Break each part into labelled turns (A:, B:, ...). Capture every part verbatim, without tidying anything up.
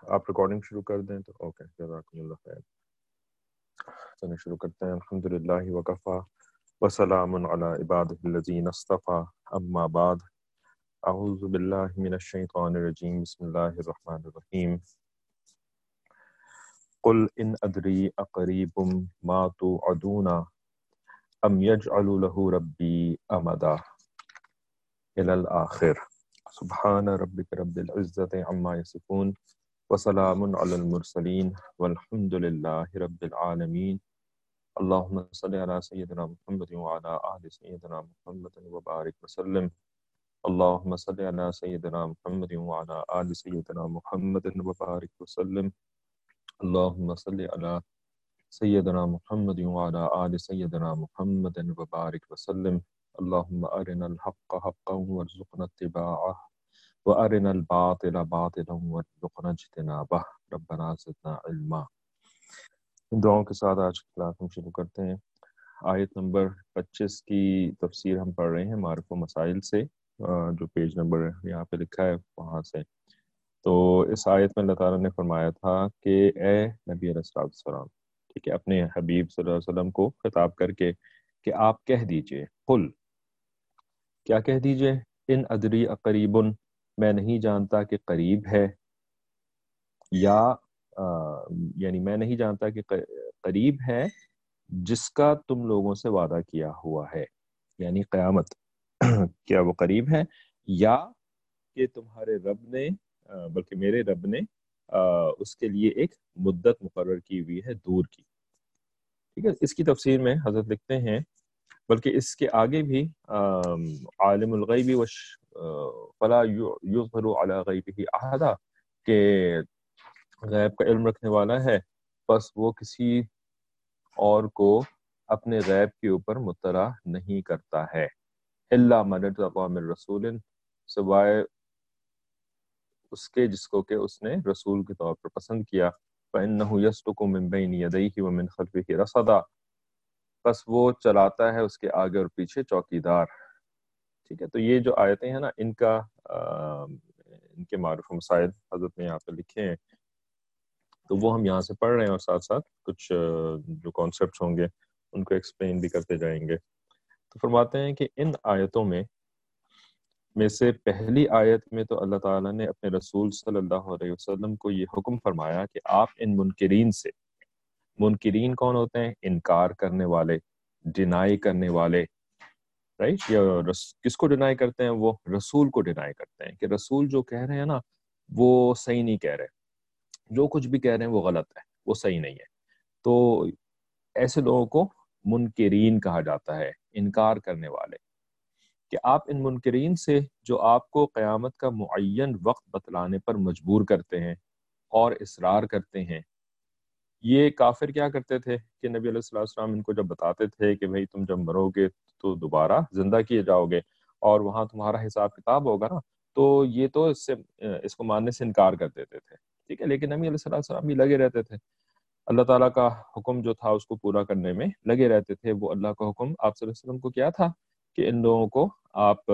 A: آپ ریکارڈنگ شروع کر دیں تو اوکے، جزاکم اللہ خیر۔ چلیں شروع کرتے ہیں۔ الحمدللہ وکفا وسلام علی عبادہ الذین اصطفی، اما بعد، اعوذ باللہ من الشیطان الرجیم، بسم اللہ الرحمن الرحیم۔ قل ان ادری اقریب ما توعدون ام یجعل له ربی امدا الی الآخر۔ سبحان ربک رب العزت عما یصفون وسلام علی المرسلین والحمد للہ رب العالمین۔ اللہم صلی علی سیدنا محمد وعلی آل سیدنا محمد وبارک وسلم۔ اللہم صلی علی سیدنا محمد وعلی آل سیدنا محمد وبارک وسلم۔ اللہم صلی علی سیدنا محمد وعلی آل سیدنا محمد وبارک وسلم۔ اللہم ارنا الحق حقا وارزقنا اتباعہ وارنا الباطل باطلا وارزقنا اجتنابہ، ربنا زدنا علما۔ ان دعاؤں کے ساتھ آج کی کلاس ہم شروع کرتے ہیں۔ آیت نمبر پچیس کی تفسیر ہم پڑھ رہے ہیں معارف و مسائل سے، جو پیج نمبر یہاں پہ لکھا ہے وہاں سے۔ تو اس آیت میں اللہ تعالیٰ نے فرمایا تھا کہ اے نبی علیہ الصلوۃ والسلام، ٹھیک ہے، اپنے حبیب صلی اللہ علیہ وسلم کو خطاب کر کے کہ آپ کہہ دیجئے، قل، کیا کہہ دیجئے، ان ادری اقریب، میں نہیں جانتا کہ قریب ہے، یا آ, یعنی میں نہیں جانتا کہ قریب ہے جس کا تم لوگوں سے وعدہ کیا ہوا ہے، یعنی قیامت کیا وہ قریب ہے، یا کہ تمہارے رب نے آ, بلکہ میرے رب نے آ, اس کے لیے ایک مدت مقرر کی ہوئی ہے دور کی۔ ٹھیک ہے، اس کی تفسیر میں حضرت لکھتے ہیں، بلکہ اس کے آگے بھی عالم الغیب وش فلا یظہر علی غیبہ احدا، کہ غیب کا علم رکھنے والا ہے بس وہ کسی اور کو اپنے غیب کے اوپر مطلع نہیں کرتا ہے، الا من ارتضی من رسول، سوائے اس کے جس کو کہ اس نے رسول کے طور پر پسند کیا، فإنہ یسلک من بین یدیہ ومن خلفہ رصدا، بس وہ چلاتا ہے اس کے آگے اور پیچھے چوکیدار۔ ٹھیک ہے، تو یہ جو آیتیں ہیں نا، ان کا آ, ان کے معروف و مسائل حضرت نے یہاں پہ لکھے ہیں، تو وہ ہم یہاں سے پڑھ رہے ہیں، اور ساتھ ساتھ کچھ جو کانسیپٹس ہوں گے ان کو ایکسپلین بھی کرتے جائیں گے۔ تو فرماتے ہیں کہ ان آیتوں میں میں سے پہلی آیت میں تو اللہ تعالیٰ نے اپنے رسول صلی اللہ علیہ وسلم کو یہ حکم فرمایا کہ آپ ان منکرین سے، منکرین کون ہوتے ہیں؟ انکار کرنے والے، ڈینائی کرنے والے، رائٹ، یا کس کو ڈینائی کرتے ہیں؟ وہ رسول کو ڈینائی کرتے ہیں، کہ رسول جو کہہ رہے ہیں نا وہ صحیح نہیں کہہ رہے، جو کچھ بھی کہہ رہے ہیں وہ غلط ہے، وہ صحیح نہیں ہے۔ تو ایسے لوگوں کو منکرین کہا جاتا ہے، انکار کرنے والے، کہ آپ ان منکرین سے جو آپ کو قیامت کا معین وقت بتلانے پر مجبور کرتے ہیں اور اصرار کرتے ہیں۔ یہ کافر کیا کرتے تھے کہ نبی علیہ الصلوۃ والسلام ان کو جب بتاتے تھے کہ بھئی تم جب مرو گے تو دوبارہ زندہ کیے جاؤ گے اور وہاں تمہارا حساب کتاب ہوگا نا، تو یہ تو اس سے اس کو ماننے سے انکار کر دیتے تھے۔ ٹھیک ہے، لیکن نبی علیہ الصلوۃ والسلام بھی لگے رہتے تھے، اللہ تعالیٰ کا حکم جو تھا اس کو پورا کرنے میں لگے رہتے تھے۔ وہ اللہ کا حکم آپ صلی اللہ علیہ وسلم کو کیا تھا کہ ان لوگوں کو آپ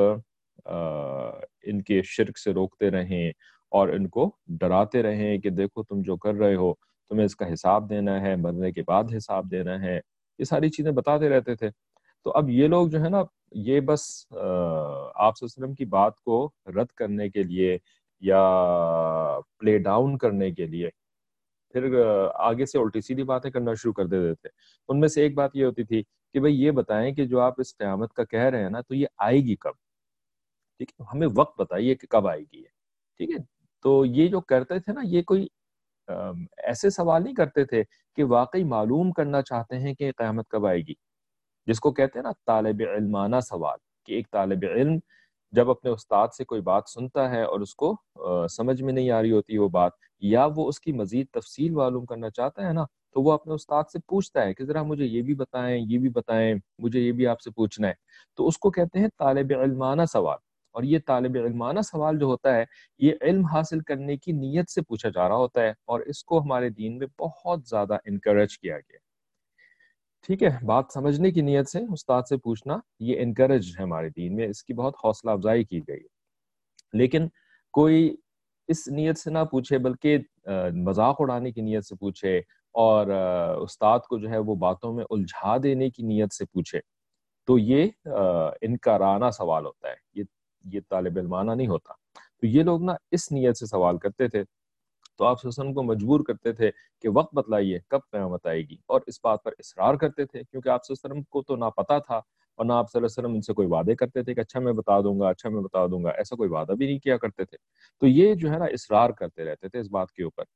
A: ان کے شرک سے روکتے رہیں اور ان کو ڈراتے رہیں کہ دیکھو تم جو کر رہے ہو تمہیں اس کا حساب دینا ہے، مرنے کے بعد حساب دینا ہے، یہ ساری چیزیں بتاتے رہتے تھے۔ تو اب یہ لوگ جو ہے نا، یہ بس آپ صلی اللہ علیہ وسلم کی بات کو رد کرنے کے لیے یا پلے ڈاؤن کرنے کے لیے پھر آگے سے الٹی سیدھی باتیں کرنا شروع کر دیتے تھے۔ ان میں سے ایک بات یہ ہوتی تھی کہ بھئی یہ بتائیں کہ جو آپ اس قیامت کا کہہ رہے ہیں نا، تو یہ آئے گی کب؟ ٹھیک ہے، ہمیں وقت بتائیے کہ کب آئے گی یہ۔ ٹھیک ہے، تو یہ جو کرتے تھے نا، یہ کوئی ایسے سوال نہیں کرتے تھے کہ واقعی معلوم کرنا چاہتے ہیں کہ قیامت کب آئے گی، جس کو کہتے ہیں نا طالب علمانہ سوال، کہ ایک طالب علم جب اپنے استاد سے کوئی بات سنتا ہے اور اس کو سمجھ میں نہیں آ رہی ہوتی وہ بات، یا وہ اس کی مزید تفصیل معلوم کرنا چاہتا ہے نا، تو وہ اپنے استاد سے پوچھتا ہے کہ ذرا مجھے یہ بھی بتائیں، یہ بھی بتائیں، مجھے یہ بھی آپ سے پوچھنا ہے۔ تو اس کو کہتے ہیں طالب علمانہ سوال۔ اور یہ طالب علمانہ سوال جو ہوتا ہے، یہ علم حاصل کرنے کی نیت سے پوچھا جا رہا ہوتا ہے، اور اس کو ہمارے دین میں بہت زیادہ انکریج کیا گیا۔ ٹھیک ہے، بات سمجھنے کی نیت سے استاد سے پوچھنا یہ انکریج ہے ہمارے دین میں، اس کی بہت حوصلہ افزائی کی گئی۔ لیکن کوئی اس نیت سے نہ پوچھے بلکہ مذاق اڑانے کی نیت سے پوچھے اور استاد کو جو ہے وہ باتوں میں الجھا دینے کی نیت سے پوچھے تو یہ انکارانہ سوال ہوتا ہے، یہ یہ طالب علمانہ نہیں ہوتا۔ تو یہ لوگ نا اس نیت سے سوال کرتے تھے، تو آپ صلی اللہ علیہ وسلم کو مجبور کرتے تھے کہ وقت بتلائیے کب قیامت آئے گی، اور اس بات پر اصرار کرتے تھے کیونکہ آپ صلی اللہ علیہ وسلم کو تو نہ پتہ تھا اور نہ آپ صلی اللہ علیہ وسلم ان سے کوئی وعدے کرتے تھے کہ اچھا میں بتا دوں گا، اچھا میں بتا دوں گا، ایسا کوئی وعدہ بھی نہیں کیا کرتے تھے۔ تو یہ جو ہے نا اصرار کرتے رہتے تھے اس بات کے اوپر،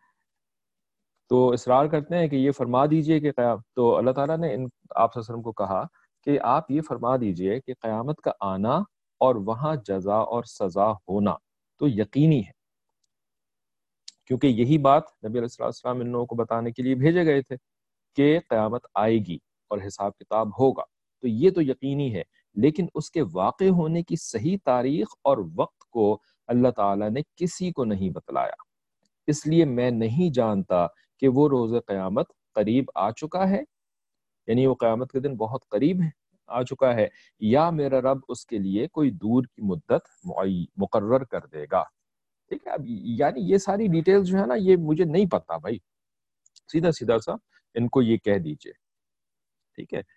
A: تو اصرار کرتے ہیں کہ یہ فرما دیجئے کہ قیام تو اللہ تعالیٰ نے ان آپ صلی اللہ علیہ وسلم کو کہا کہ آپ یہ فرما دیجئے کہ قیامت کا آنا اور وہاں جزا اور سزا ہونا تو یقینی ہے، کیونکہ یہی بات نبی علیہ السلام ان لوگوں کو بتانے کے لیے بھیجے گئے تھے کہ قیامت آئے گی اور حساب کتاب ہوگا، تو یہ تو یقینی ہے، لیکن اس کے واقع ہونے کی صحیح تاریخ اور وقت کو اللہ تعالیٰ نے کسی کو نہیں بتلایا، اس لیے میں نہیں جانتا کہ وہ روز قیامت قریب آ چکا ہے، یعنی وہ قیامت کے دن بہت قریب ہے آ چکا ہے، یا میرا رب اس کے لیے کوئی دور کی مدت مقرر کر دے گا۔ ٹھیک ہے، اب یعنی یہ ساری ڈیٹیلز جو ہے نا یہ مجھے نہیں پتا بھائی، سیدھا سیدھا سا ان کو یہ کہہ دیجئے، ٹھیک ہے۔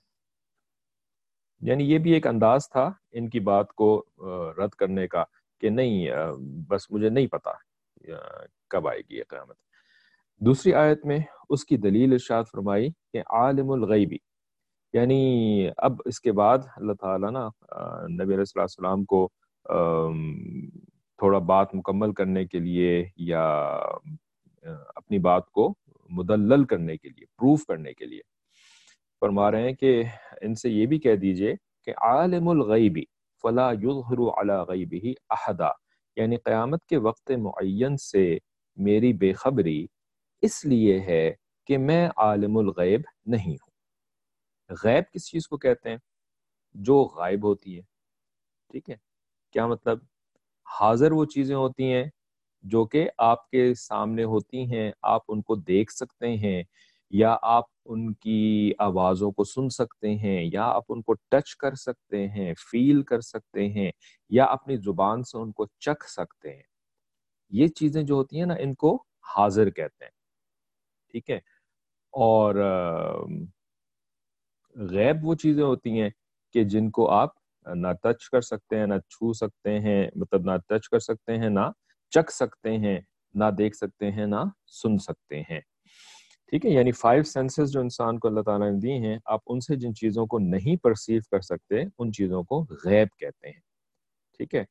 A: یعنی یہ بھی ایک انداز تھا ان کی بات کو رد کرنے کا کہ نہیں بس مجھے نہیں پتا کب آئے گی یہ قیامت۔ دوسری آیت میں اس کی دلیل ارشاد فرمائی کہ عالم الغیبی، یعنی اب اس کے بعد اللہ تعالیٰ نا نبی علیہ السلام کو تھوڑا بات مکمل کرنے کے لیے یا اپنی بات کو مدلل کرنے کے لیے، پروف کرنے کے لیے فرما رہے ہیں کہ ان سے یہ بھی کہہ دیجئے کہ عالم الغیبی فلا یظہر علی غیبہ احدا، یعنی قیامت کے وقت معین سے میری بے خبری اس لیے ہے کہ میں عالم الغیب نہیں ہوں۔ غیب کس چیز کو کہتے ہیں؟ جو غائب ہوتی ہے، ٹھیک ہے۔ کیا مطلب؟ حاضر وہ چیزیں ہوتی ہیں جو کہ آپ کے سامنے ہوتی ہیں، آپ ان کو دیکھ سکتے ہیں، یا آپ ان کی آوازوں کو سن سکتے ہیں، یا آپ ان کو ٹچ کر سکتے ہیں، فیل کر سکتے ہیں، یا اپنی زبان سے ان کو چکھ سکتے ہیں۔ یہ چیزیں جو ہوتی ہیں نا ان کو حاضر کہتے ہیں، ٹھیک ہے۔ اور غیب وہ چیزیں ہوتی ہیں کہ جن کو آپ نہ ٹچ کر سکتے ہیں، نہ چھو سکتے ہیں، مطلب نہ ٹچ کر سکتے ہیں، نہ چکھ سکتے ہیں، نہ دیکھ سکتے ہیں، نہ سن سکتے ہیں، ٹھیک ہے۔ یعنی فائیو سینسز جو انسان کو اللہ تعالیٰ نے دی ہیں، آپ ان سے جن چیزوں کو نہیں پرسیو کر سکتے ان چیزوں کو غیب کہتے ہیں، ٹھیک ہے۔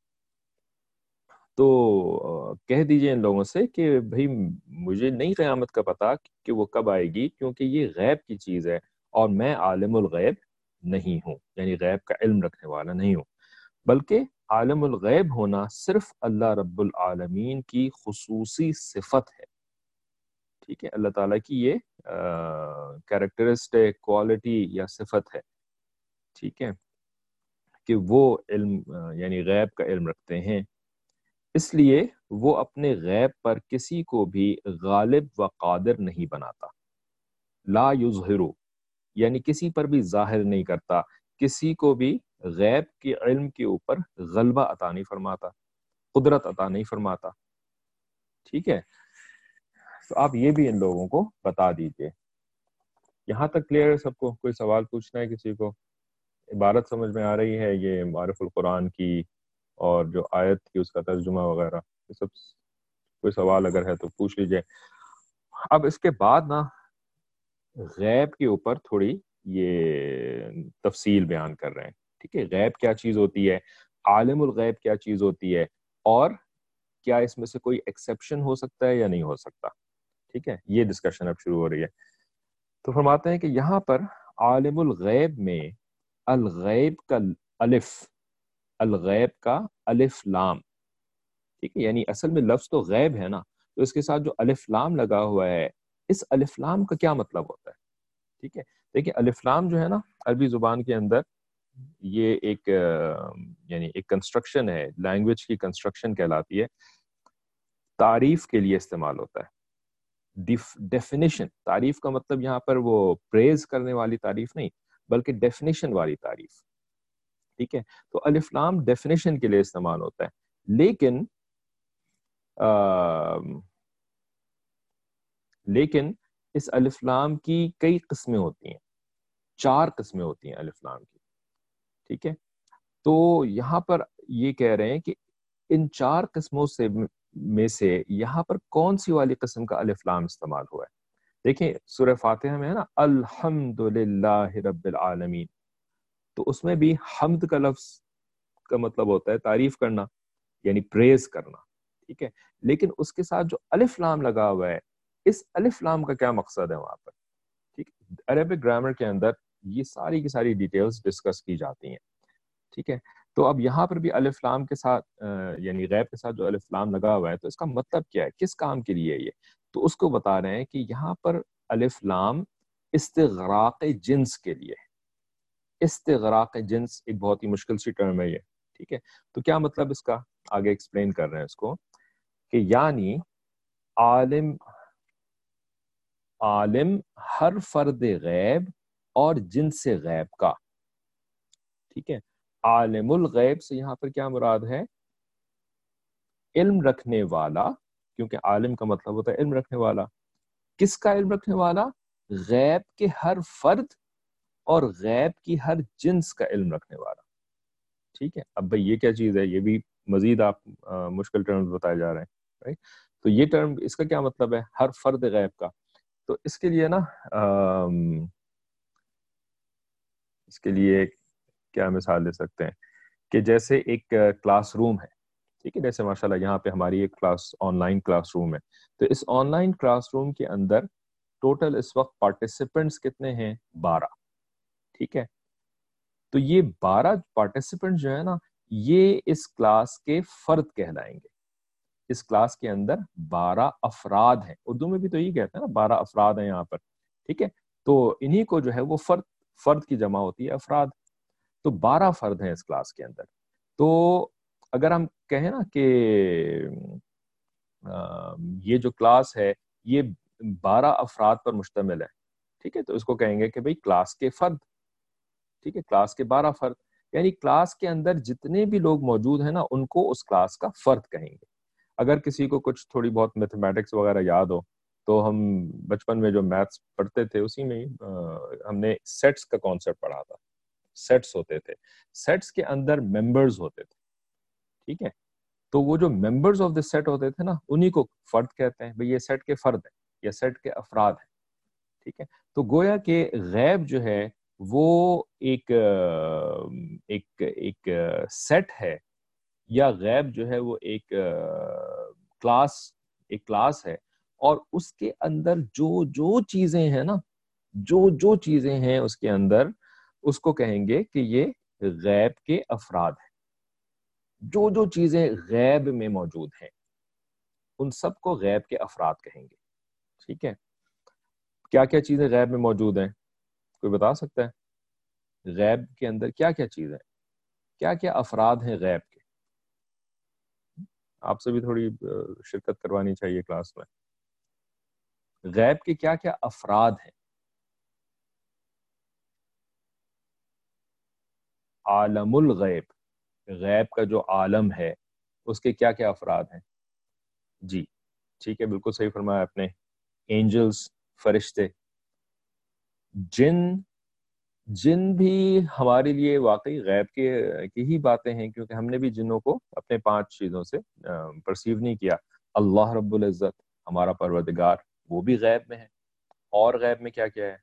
A: تو کہہ دیجئے ان لوگوں سے کہ بھئی مجھے نہیں قیامت کا پتہ کہ وہ کب آئے گی، کیونکہ یہ غیب کی چیز ہے اور میں عالم الغیب نہیں ہوں، یعنی غیب کا علم رکھنے والا نہیں ہوں، بلکہ عالم الغیب ہونا صرف اللہ رب العالمین کی خصوصی صفت ہے، ٹھیک ہے۔ اللہ تعالیٰ کی یہ کیریکٹرسٹک کوالٹی یا صفت ہے، ٹھیک ہے، کہ وہ علم یعنی غیب کا علم رکھتے ہیں، اس لیے وہ اپنے غیب پر کسی کو بھی غالب و قادر نہیں بناتا۔ لا یظہرو، یعنی کسی پر بھی ظاہر نہیں کرتا، کسی کو بھی غیب کے علم کے اوپر غلبہ عطا نہیں فرماتا، قدرت عطا نہیں فرماتا، ٹھیک ہے۔ تو آپ یہ بھی ان لوگوں کو بتا دیجئے۔ یہاں تک کلیئر ہے سب کو؟ کوئی سوال پوچھنا ہے کسی کو؟ عبارت سمجھ میں آ رہی ہے یہ معارف القرآن کی اور جو آیت کی اس کا ترجمہ وغیرہ؟ یہ سب کوئی سوال اگر ہے تو پوچھ لیجئے۔ اب اس کے بعد نا غیب کے اوپر تھوڑی یہ تفصیل بیان کر رہے ہیں، ٹھیک ہے۔ غیب کیا چیز ہوتی ہے، عالم الغیب کیا چیز ہوتی ہے، اور کیا اس میں سے کوئی ایکسیپشن ہو سکتا ہے یا نہیں ہو سکتا، ٹھیک ہے۔ یہ ڈسکشن اب شروع ہو رہی ہے۔ تو فرماتے ہیں کہ یہاں پر عالم الغیب میں الغیب کا الف، الغیب کا الف لام، ٹھیک ہے، یعنی اصل میں لفظ تو غیب ہے نا، تو اس کے ساتھ جو الف لام لگا ہوا ہے، اس الف لام کا کیا مطلب ہوتا ہے، ٹھیک ہے۔ دیکھیں الف لام جو ہے نا عربی زبان کے اندر یہ ایک یعنی ایک کنسٹرکشن ہے، لینگویج کی کنسٹرکشن کہلاتی ہے، تعریف کے لیے استعمال ہوتا ہے۔ ڈیفینیشن، تعریف کا مطلب یہاں پر وہ پریز کرنے والی تعریف نہیں بلکہ ڈیفینیشن والی تعریف، ٹھیک ہے۔ تو الف لام ڈیفینیشن کے لیے استعمال ہوتا ہے، لیکن لیکن اس الف لام کی کئی قسمیں ہوتی ہیں، چار قسمیں ہوتی ہیں الف لام کی، ٹھیک ہے. تو یہاں پر یہ کہہ رہے ہیں کہ ان چار قسموں سے میں سے یہاں پر کون سی والی قسم کا الف لام استعمال ہوا ہے. دیکھیں سورہ فاتحہ میں ہے نا الحمد للہ رب العالمین، تو اس میں بھی حمد کا لفظ کا مطلب ہوتا ہے تعریف کرنا، یعنی پریز کرنا، ٹھیک ہے. لیکن اس کے ساتھ جو الف لام لگا ہوا ہے، اس الف لام کا کیا مقصد ہے وہاں پر، ٹھیک ہے. عربک گرامر کے اندر یہ ساری کی ساری ڈیٹیلز ڈسکس کی جاتی ہیں، ٹھیک ہے. تو اب یہاں پر بھی الف لام کے ساتھ یعنی غیب کے ساتھ جو الف لام لگا ہوا ہے، تو اس کا مطلب کیا ہے، کس کام کے لیے ہے یہ. تو اس کو بتا رہے ہیں کہ یہاں پر الف لام استغراق جنس کے لیے ہے. استغراق جنس ایک بہت ہی مشکل سی ٹرم ہے یہ، ٹھیک ہے. تو کیا مطلب اس کا، آگے ایکسپلین کر رہے ہیں اس کو، کہ یعنی عالم عالم ہر فرد غیب اور جنس غیب کا، ٹھیک ہے. عالم الغیب سے یہاں پر کیا مراد ہے، علم رکھنے والا، کیونکہ عالم کا مطلب ہوتا ہے علم رکھنے والا. کس کا علم رکھنے والا، غیب کے ہر فرد اور غیب کی ہر جنس کا علم رکھنے والا، ٹھیک ہے. اب بھئی یہ کیا چیز ہے، یہ بھی مزید آپ مشکل ٹرمز بتائے جا رہے ہیں، right؟ تو یہ ٹرم اس کا کیا مطلب ہے، ہر فرد غیب کا. تو اس کے لیے نا اس کے لیے کیا مثال دے سکتے ہیں کہ جیسے ایک کلاس روم ہے، ٹھیک ہے. جیسے ماشاءاللہ یہاں پہ ہماری ایک class online classroom ہے. تو اس آن لائن کلاس روم کے اندر ٹوٹل اس وقت پارٹیسپینٹس کتنے ہیں، بارہ، ٹھیک ہے. تو یہ بارہ پارٹیسپینٹ جو ہے نا، یہ اس کلاس کے فرد کہلائیں گے. اس کلاس کے اندر بارہ افراد ہیں، اردو میں بھی تو یہ کہتے ہیں نا بارہ افراد ہیں یہاں پر، ٹھیک ہے. تو انہی کو جو ہے وہ فرد فرد کی جمع ہوتی ہے افراد. تو بارہ فرد ہیں اس کلاس کے اندر. تو اگر ہم کہیں نا کہ یہ جو کلاس ہے یہ بارہ افراد پر مشتمل ہے، ٹھیک ہے، تو اس کو کہیں گے کہ بھئی کلاس کے فرد، ٹھیک ہے، کلاس کے بارہ فرد. یعنی کلاس کے اندر جتنے بھی لوگ موجود ہیں نا، ان کو اس کلاس کا فرد کہیں گے. اگر کسی کو کچھ تھوڑی بہت میتھمیٹکس وغیرہ یاد ہو، تو ہم بچپن میں جو میتھس پڑھتے تھے اسی میں ہم نے سیٹس کا کانسیپٹ پڑھا تھا. سیٹس ہوتے تھے، سیٹس کے اندر ممبرز ہوتے تھے، ٹھیک ہے. تو وہ جو ممبرز آف دا سیٹ ہوتے تھے نا، انہی کو فرد کہتے ہیں. بھئی یہ سیٹ کے فرد ہیں، یہ سیٹ کے افراد ہیں، ٹھیک ہے. تو گویا کہ غیب جو ہے وہ ایک ایک ایک سیٹ ہے، یا غیب جو ہے وہ ایک کلاس ایک کلاس ہے. اور اس کے اندر جو جو چیزیں ہیں نا، جو جو چیزیں ہیں اس کے اندر، اس کو کہیں گے کہ یہ غیب کے افراد ہیں. جو جو چیزیں غیب میں موجود ہیں ان سب کو غیب کے افراد کہیں گے، ٹھیک ہے. کیا کیا چیزیں غیب میں موجود ہیں، کوئی بتا سکتا ہے؟ غیب کے اندر کیا کیا چیزیں، کیا کیا افراد ہیں غیب کے؟ آپ سے بھی تھوڑی شرکت کروانی چاہیے کلاس میں. غیب کے کیا کیا افراد ہیں؟ عالم الغیب، غیب کا جو عالم ہے اس کے کیا کیا افراد ہیں؟ جی ٹھیک ہے، بالکل صحیح فرمایا آپ نے. اینجلز، فرشتے. جن جن بھی ہمارے لیے واقعی غیب کے کی ہی باتیں ہیں، کیونکہ ہم نے بھی جنوں کو اپنے پانچ چیزوں سے پرسیو نہیں کیا. اللہ رب العزت ہمارا پروردگار، وہ بھی غیب میں ہے. اور غیب میں کیا کیا ہے؟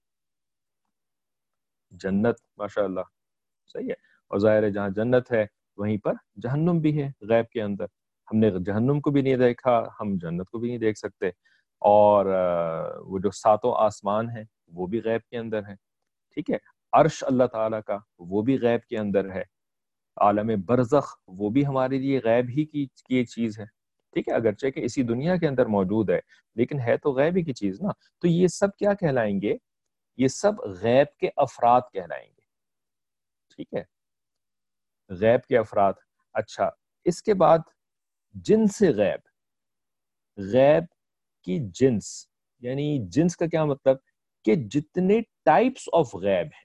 A: جنت، ماشاءاللہ صحیح ہے. اور ظاہر ہے جہاں جنت ہے وہیں پر جہنم بھی ہے غیب کے اندر. ہم نے جہنم کو بھی نہیں دیکھا، ہم جنت کو بھی نہیں دیکھ سکتے. اور وہ جو ساتوں آسمان ہیں وہ بھی غیب کے اندر ہیں، ٹھیک ہے. عرش اللہ تعالیٰ کا وہ بھی غیب کے اندر ہے. عالم برزخ وہ بھی ہمارے لیے غیب ہی کی کی ایک چیز ہے، ٹھیک ہے. اگرچہ کہ اسی دنیا کے اندر موجود ہے لیکن ہے تو غیب ہی کی چیز نا. تو یہ سب کیا کہلائیں گے؟ یہ سب غیب کے افراد کہلائیں گے، ٹھیک ہے. غیب کے افراد. اچھا، اس کے بعد جنس غیب. غیب کی جنس، یعنی جنس کا کیا مطلب کہ جتنے ٹائپس آف غیب ہیں.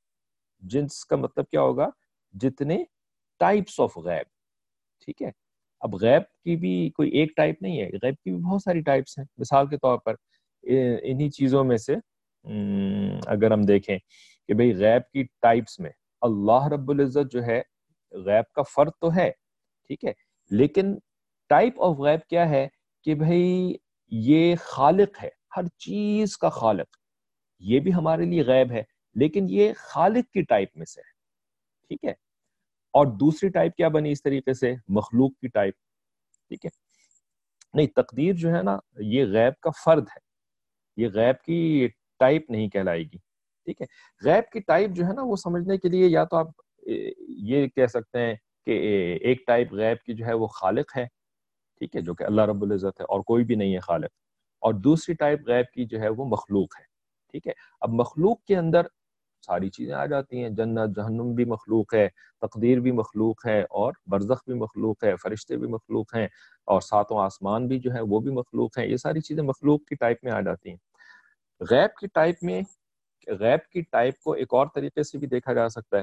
A: جنس کا مطلب کیا ہوگا؟ جتنے ٹائپس آف غیب، ٹھیک ہے. اب غیب کی بھی کوئی ایک ٹائپ نہیں ہے، غیب کی بھی بہت ساری ٹائپس ہیں. مثال کے طور پر انہی چیزوں میں سے اگر ہم دیکھیں کہ بھئی غیب کی ٹائپس میں اللہ رب العزت جو ہے غیب کا فرد تو ہے، ٹھیک ہے، لیکن ٹائپ آف غیب کیا ہے کہ بھئی یہ خالق ہے، ہر چیز کا خالق. یہ بھی ہمارے لیے غیب ہے لیکن یہ خالق کی ٹائپ میں سے ہے، ٹھیک ہے. اور دوسری ٹائپ کیا بنی اس طریقے سے؟ مخلوق کی ٹائپ، ٹھیک ہے. نہیں، تقدیر جو ہے نا یہ غیب کا فرد ہے، یہ غیب کی ٹائپ نہیں کہلائے گی، ٹھیک ہے. غیب کی ٹائپ جو ہے نا وہ سمجھنے کے لیے یا تو آپ یہ کہہ سکتے ہیں کہ ایک ٹائپ غیب کی جو ہے وہ خالق ہے، ٹھیک ہے، جو کہ اللہ رب العزت ہے اور کوئی بھی نہیں ہے خالق. اور دوسری ٹائپ غیب کی جو ہے وہ مخلوق ہے، ٹھیک ہے. اب مخلوق کے اندر ساری چیزیں آ جاتی ہیں، جنت جہنم بھی مخلوق ہے، تقدیر بھی مخلوق ہے، اور برزخ بھی مخلوق ہے، فرشتے بھی مخلوق ہیں، اور ساتوں آسمان بھی جو ہے وہ بھی مخلوق ہیں. یہ ساری چیزیں مخلوق کی ٹائپ میں آ جاتی ہیں. غیب کی ٹائپ میں غیب کی ٹائپ کو ایک اور طریقے سے بھی دیکھا جا سکتا ہے.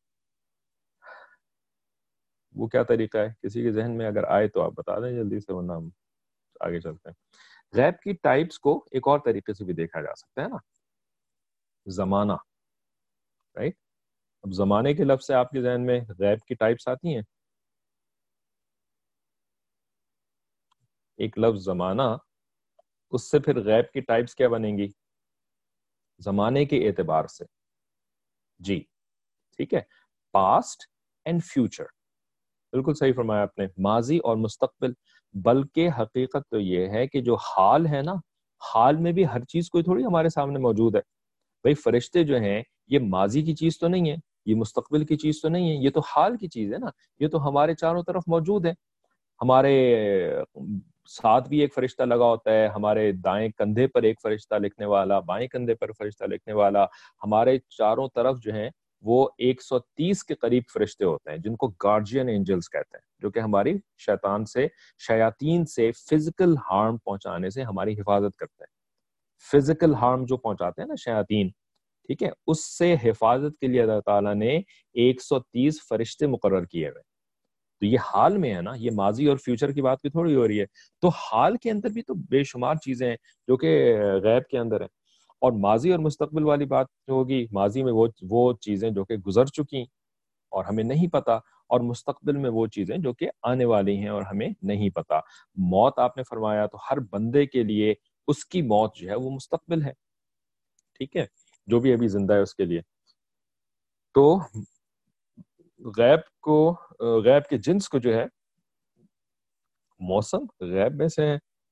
A: وہ کیا طریقہ ہے؟ کسی کے ذہن میں اگر آئے تو آپ بتا دیں جلدی سے، ورنہ ہم آگے چلتے ہیں. غیب کی ٹائپس کو ایک اور طریقے سے بھی دیکھا جا سکتا ہے نا، زمانہ، رائٹ. اب زمانے کے لفظ سے آپ کے ذہن میں غیب کی ٹائپس آتی ہیں. ایک لفظ زمانہ، اس سے پھر غیب کی ٹائپس کیا بنیں گی؟ زمانے کے اعتبار سے، جی، ٹھیک ہے. پاسٹ اینڈ فیوچر، بالکل صحیح فرمایا آپ نے، ماضی اور مستقبل. بلکہ حقیقت تو یہ ہے کہ جو حال ہے نا، حال میں بھی ہر چیز کوئی تھوڑی ہمارے سامنے موجود ہے. بھئی فرشتے جو ہیں یہ ماضی کی چیز تو نہیں ہے، یہ مستقبل کی چیز تو نہیں ہے، یہ تو حال کی چیز ہے نا. یہ تو ہمارے چاروں طرف موجود ہے. ہمارے ساتھ بھی ایک فرشتہ لگا ہوتا ہے، ہمارے دائیں کندھے پر ایک فرشتہ لکھنے والا، بائیں کندھے پر فرشتہ لکھنے والا. ہمارے چاروں طرف جو ہیں وہ ایک سو تیس کے قریب فرشتے ہوتے ہیں جن کو گارجین اینجلز کہتے ہیں، جو کہ ہماری شیطان سے، شیاطین سے فزیکل ہارم پہنچانے سے ہماری حفاظت کرتے ہیں. فزیکل ہارم جو پہنچاتے ہیں نا شیاطین، ٹھیک ہے، اس سے حفاظت کے لیے اللہ تعالیٰ نے ایک سو تیس فرشتے مقرر کیے ہوئے. تو یہ حال میں ہے نا، یہ ماضی اور فیوچر کی بات بھی تھوڑی ہو رہی ہے. تو حال کے اندر بھی تو بے شمار چیزیں ہیں جو کہ غیب کے اندر ہیں. اور ماضی اور مستقبل والی بات جو ہوگی، ماضی میں وہ وہ چیزیں جو کہ گزر چکی اور ہمیں نہیں پتا، اور مستقبل میں وہ چیزیں جو کہ آنے والی ہیں اور ہمیں نہیں پتا. موت آپ نے فرمایا تو ہر بندے کے لیے اس کی موت جو ہے وہ مستقبل ہے، ٹھیک ہے، جو بھی ابھی زندہ ہے اس کے لیے. تو غیب کو، غیب کے جنس کو جو ہے، موسم غیب میں سے ہے.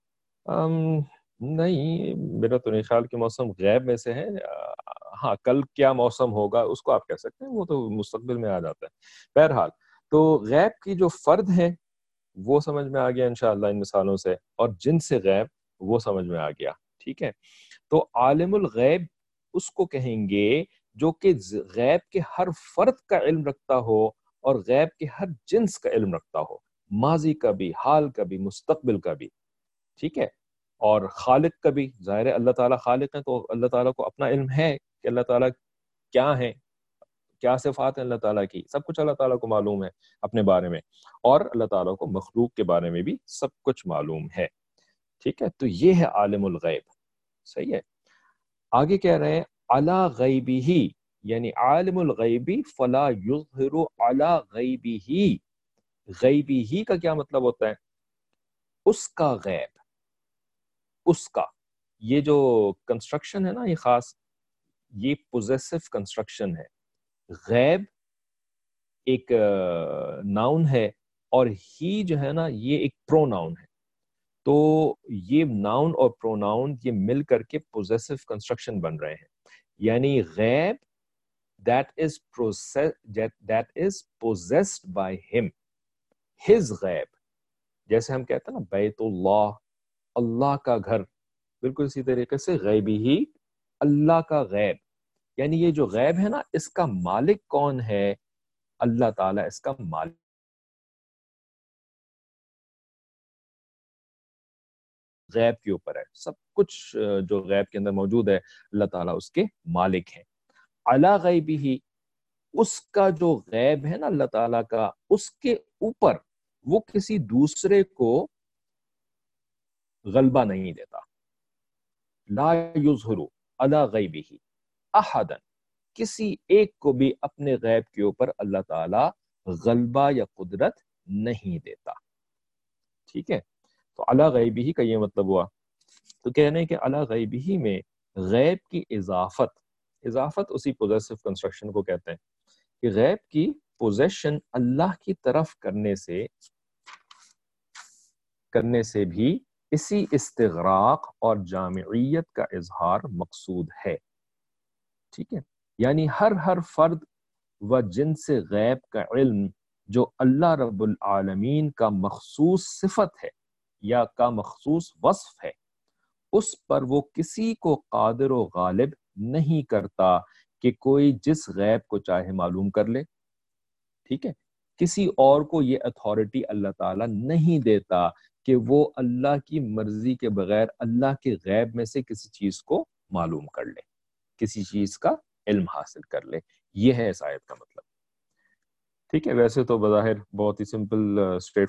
A: نہیں، میرا تو نہیں خیال کہ موسم غیب میں سے ہے. ہاں، کل کیا موسم ہوگا اس کو آپ کہہ سکتے ہیں، وہ تو مستقبل میں آ جاتا ہے. بہرحال تو غیب کی جو فرد ہے وہ سمجھ میں آ گیا انشاءاللہ ان مثالوں سے، اور جن سے غیب وہ سمجھ میں آ گیا، ٹھیک ہے. تو عالم الغیب اس کو کہیں گے جو کہ غیب کے ہر فرد کا علم رکھتا ہو اور غیب کے ہر جنس کا علم رکھتا ہو، ماضی کا بھی، حال کا بھی، مستقبل کا بھی، ٹھیک ہے. اور خالق کا بھی، ظاہر ہے اللہ تعالیٰ خالق ہے تو اللہ تعالیٰ کو اپنا علم ہے کہ اللہ تعالیٰ کیا ہے، کیا صفات ہیں اللہ تعالیٰ کی، سب کچھ اللہ تعالیٰ کو معلوم ہے اپنے بارے میں. اور اللہ تعالیٰ کو مخلوق کے بارے میں بھی سب کچھ معلوم ہے، ٹھیک ہے. تو یہ ہے عالم الغیب، صحیح ہے. آگے کہہ رہے ہیں علی غیبہ، یعنی عالم الغیبی فلا یظہر علی غیبہ. غیبہ کا کیا مطلب ہوتا ہے؟ اس کا غیب، اس کا. یہ جو کنسٹرکشن ہے نا، یہ خاص، یہ پوزیسو کنسٹرکشن ہے. غیب ایک ناؤن ہے اور ہی جو ہے نا یہ ایک پرو ناؤن ہے. تو یہ ناؤن اور پرو ناؤن یہ مل کر کے پوزیسو کنسٹرکشن بن رہے ہیں. یعنی غیب that is that is possessed by him, his غیب. جیسے ہم کہتے ہیں نا بیت اللہ، اللہ کا گھر، بالکل اسی طریقے سے غیبی ہی، اللہ کا غیب. یعنی یہ جو غیب ہے نا اس کا مالک کون ہے؟ اللہ تعالیٰ اس کا مالک. غیب کے اوپر ہے، سب کچھ جو غیب کے اندر موجود ہے اللہ تعالیٰ اس کے مالک ہیں. علی غیبہ، اس کا جو غیب ہے نا اللہ تعالیٰ کا، اس کے اوپر وہ کسی دوسرے کو غلبہ نہیں دیتا. لا یظہر علی غیبہ احدا، کسی ایک کو بھی اپنے غیب کے اوپر اللہ تعالی غلبہ یا قدرت نہیں دیتا. ٹھیک ہے، تو علی غیبہ کا یہ مطلب ہوا. تو کہنے کہ علی غیبہ میں غیب کی اضافت، اضافت اسی پوزیسو کنسٹرکشن کو کہتے ہیں کہ غیب کی پوزیشن اللہ کی طرف کرنے سے کرنے سے بھی اسی استغراق اور جامعیت کا اظہار مقصود ہے. ٹھیک ہے، یعنی ہر ہر فرد و جنس غیب کا علم جو اللہ رب العالمین کا مخصوص صفت ہے یا کا مخصوص وصف ہے، اس پر وہ کسی کو قادر و غالب نہیں کرتا کہ کوئی جس غیب کو چاہے معلوم کر لے. ٹھیک ہے، کسی اور کو یہ اتھارٹی اللہ تعالیٰ نہیں دیتا کہ وہ اللہ کی مرضی کے بغیر اللہ کے غیب میں سے کسی چیز کو معلوم کر لے، کسی چیز کا علم حاصل کر لے. یہ ہے اس آیت کا مطلب. ٹھیک ہے، ویسے تو بظاہر بہت ہی سمپل اسٹریٹ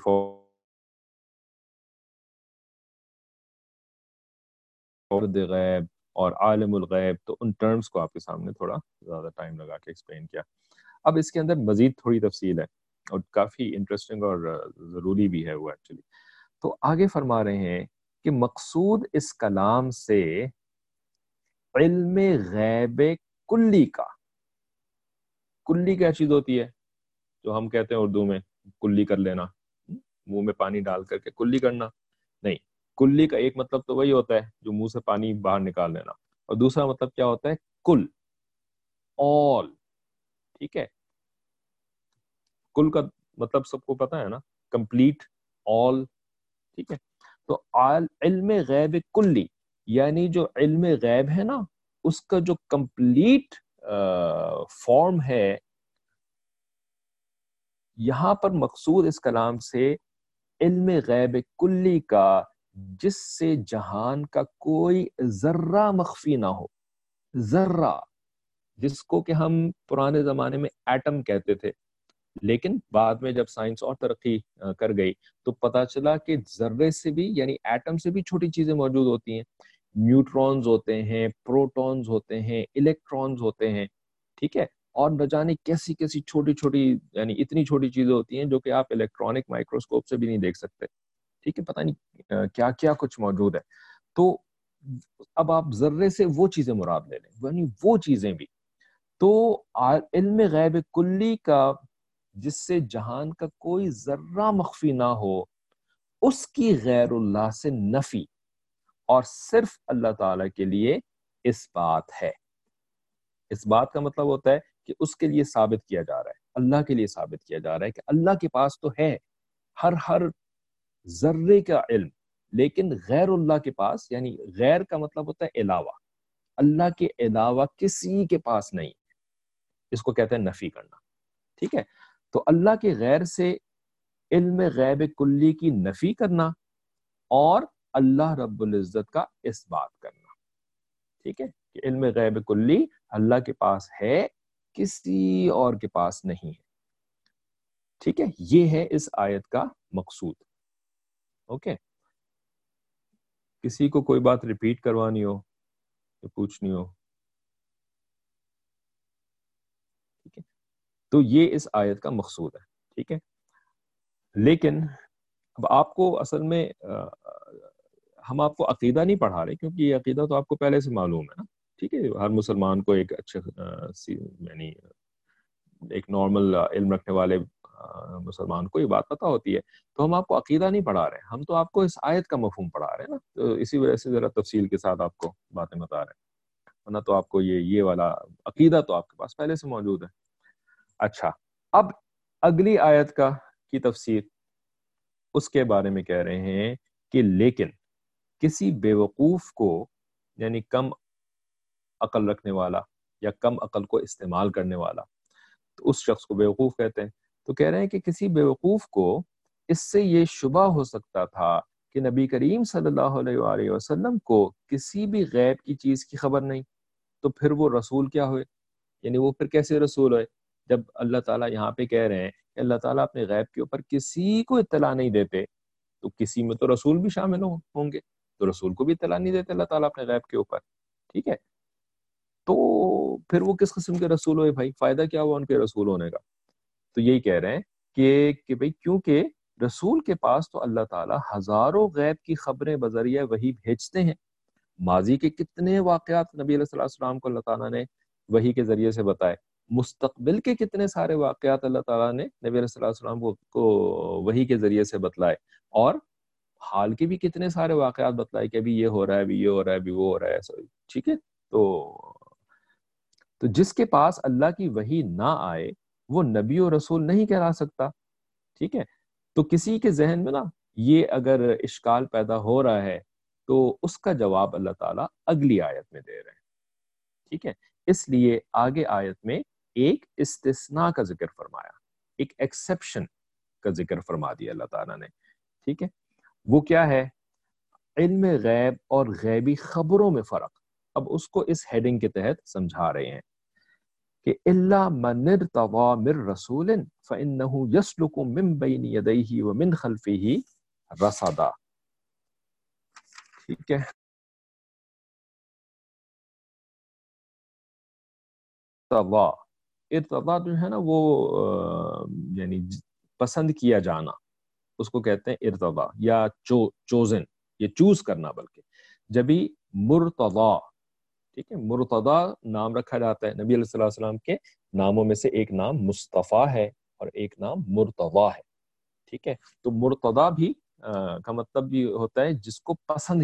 A: فارورڈ غیب اور عالم الغیب، تو ان ٹرمز کو آپ کے سامنے تھوڑا زیادہ ٹائم لگا کے ایکسپلین کیا. اب اس کے اندر مزید تھوڑی تفصیل ہے اور کافی انٹرسٹنگ اور ضروری بھی ہے وہ ایکچولی. تو آگے فرما رہے ہیں کہ مقصود اس کلام سے علم غیب کلی کا. کلی کیا چیز ہوتی ہے جو ہم کہتے ہیں اردو میں کلی کر لینا، منہ میں پانی ڈال کر کے کلی کرنا؟ نہیں، کلی کا ایک مطلب تو وہی ہوتا ہے جو منہ سے پانی باہر نکال لینا، اور دوسرا مطلب کیا ہوتا ہے؟ کل، all. ٹھیک ہے، کل کا مطلب سب کو پتا ہے نا، کمپلیٹ، all. ٹھیک ہے، تو علم غیب کلی یعنی جو علم غیب ہے نا اس کا جو کمپلیٹ فارم ہے. یہاں پر مقصود اس کلام سے علم غیب کلی کا جس سے جہان کا کوئی ذرہ مخفی نہ ہو. ذرہ، جس کو کہ ہم پرانے زمانے میں ایٹم کہتے تھے، لیکن بعد میں جب سائنس اور ترقی کر گئی تو پتا چلا کہ ذرے سے بھی یعنی ایٹم سے بھی چھوٹی چیزیں موجود ہوتی ہیں. نیوٹرونز ہوتے ہیں، پروٹونز ہوتے ہیں، الیکٹرونز ہوتے ہیں. ٹھیک ہے، اور نہ جانے کیسی کیسی چھوٹی چھوٹی یعنی اتنی چھوٹی چیزیں ہوتی ہیں جو کہ آپ الیکٹرانک مائکروسکوپ سے بھی نہیں دیکھ سکتے. ٹھیک ہے، پتہ نہیں کیا کیا کچھ موجود ہے. تو اب آپ ذرے سے وہ چیزیں مراد لے لیں، یعنی وہ چیزیں بھی. تو علم غیب کلی کا جس سے جہان کا کوئی ذرہ مخفی نہ ہو، اس کی غیر اللہ سے نفی اور صرف اللہ تعالی کے لیے اس بات ہے. اس بات کا مطلب ہوتا ہے کہ اس کے لیے ثابت کیا جا رہا ہے، اللہ کے لیے ثابت کیا جا رہا ہے کہ اللہ کے پاس تو ہے ہر ہر ذرے کا علم، لیکن غیر اللہ کے پاس، یعنی غیر کا مطلب ہوتا ہے علاوہ، اللہ کے علاوہ کسی کے پاس نہیں. اس کو کہتے ہیں نفی کرنا. ٹھیک ہے، تو اللہ کے غیر سے علم غیب کلی کی نفی کرنا اور اللہ رب العزت کا اس بات کرنا. ٹھیک ہے، کہ علم غیب کلی اللہ کے پاس ہے، کسی اور کے پاس نہیں ہے. ٹھیک ہے، یہ ہے اس آیت کا مقصود. اوکے، کسی کو کوئی بات ریپیٹ کروانی ہو یا پوچھنی ہو؟ ٹھیک ہے، تو یہ اس آیت کا مقصود ہے. ٹھیک ہے، لیکن اب آپ کو اصل میں ہم آپ کو عقیدہ نہیں پڑھا رہے، کیونکہ یہ عقیدہ تو آپ کو پہلے سے معلوم ہے نا. ٹھیک ہے، ہر مسلمان کو ایک اچھے یعنی ایک نارمل علم رکھنے والے مسلمان کو یہ بات پتہ ہوتی ہے. تو ہم آپ کو عقیدہ نہیں پڑھا رہے، ہم تو آپ کو اس آیت کا مفہوم پڑھا رہے ہیں نا. تو اسی وجہ سے ذرا تفصیل کے ساتھ آپ کو باتیں بتا رہے ہیں، ورنہ تو آپ کو یہ یہ والا عقیدہ تو آپ کے پاس پہلے سے موجود ہے. اچھا، اب اگلی آیت کا کی تفسیر اس کے بارے میں کہہ رہے ہیں کہ لیکن کسی بیوقوف کو، یعنی کم عقل رکھنے والا یا کم عقل کو استعمال کرنے والا، تو اس شخص کو بیوقوف کہتے ہیں. تو کہہ رہے ہیں کہ کسی بیوقوف کو اس سے یہ شبہ ہو سکتا تھا کہ نبی کریم صلی اللہ علیہ وآلہ وسلم کو کسی بھی غیب کی چیز کی خبر نہیں، تو پھر وہ رسول کیا ہوئے؟ یعنی وہ پھر کیسے رسول ہوئے جب اللہ تعالیٰ یہاں پہ کہہ رہے ہیں کہ اللہ تعالیٰ اپنے غیب کے اوپر کسی کو اطلاع نہیں دیتے، تو کسی میں تو رسول بھی شامل ہوں گے، تو رسول کو بھی اطلاع نہیں دیتے اللہ تعالیٰ اپنے غیب کے اوپر، ٹھیک ہے؟ تو پھر وہ کس قسم کے رسول ہوئے بھائی؟ فائدہ کیا ہوا ان کے رسول ہونے کا؟ تو یہی کہہ رہے ہیں کہ کہ بھائی کیونکہ رسول کے پاس تو اللہ تعالیٰ ہزاروں غیب کی خبریں بذریعہ وحی بھیجتے ہیں، ماضی کے کتنے واقعات نبی علیہ الصلوۃ والسلام کو اللہ تعالیٰ نے وحی کے ذریعے سے بتائے، مستقبل کے کتنے سارے واقعات اللہ تعالیٰ نے نبی علیہ الصلوۃ والسلام کو, کو وحی کے ذریعے سے بتلائے، اور حال کے بھی کتنے سارے واقعات بتلائے کہ ابھی یہ ہو رہا ہے، ابھی یہ ہو رہا ہے، ابھی وہ ہو رہا ہے، ایسا، ٹھیک ہے؟ تو تو جس کے پاس اللہ کی وحی نہ آئے وہ نبی و رسول نہیں کہلا سکتا، ٹھیک ہے؟ تو کسی کے ذہن میں نا یہ اگر اشکال پیدا ہو رہا ہے تو اس کا جواب اللہ تعالیٰ اگلی آیت میں دے رہے ہیں، ٹھیک ہے؟ اس لیے آگے آیت میں ایک استثناء کا ذکر فرمایا، ایک ایکسیپشن کا ذکر فرما دیا اللہ تعالیٰ نے، ٹھیک ہے؟ وہ کیا ہے؟ علم غیب اور غیبی خبروں میں فرق۔ اب اس کو اس ہیڈنگ کے تحت سمجھا رہے ہیں کہ إِلَّا مَنِ ارْتَضَىٰ مِن رَسُولٍ فَإِنَّهُ يَسْلُكُ مِن بَيْنِ يَدَيْهِ وَمِنْ خَلْفِهِ رَصَدًا، ٹھیک ہے؟ ارتضا ارتضا جو ہے نا وہ یعنی پسند کیا جانا، اس کو کہتے ہیں ارتضا یا چوزن، یہ چوز کرنا، بلکہ جبھی مرتضا، ٹھیک ہے؟ مرتضی نام رکھا جاتا ہے، نبی علیہ الصلوۃ والسلام کے ناموں میں سے ایک نام مصطفیٰ ہے اور ایک نام مرتضی ہے، ٹھیک ہے؟ تو مرتضی بھی آ, کا مطلب بھی ہوتا ہے جس کو پسند،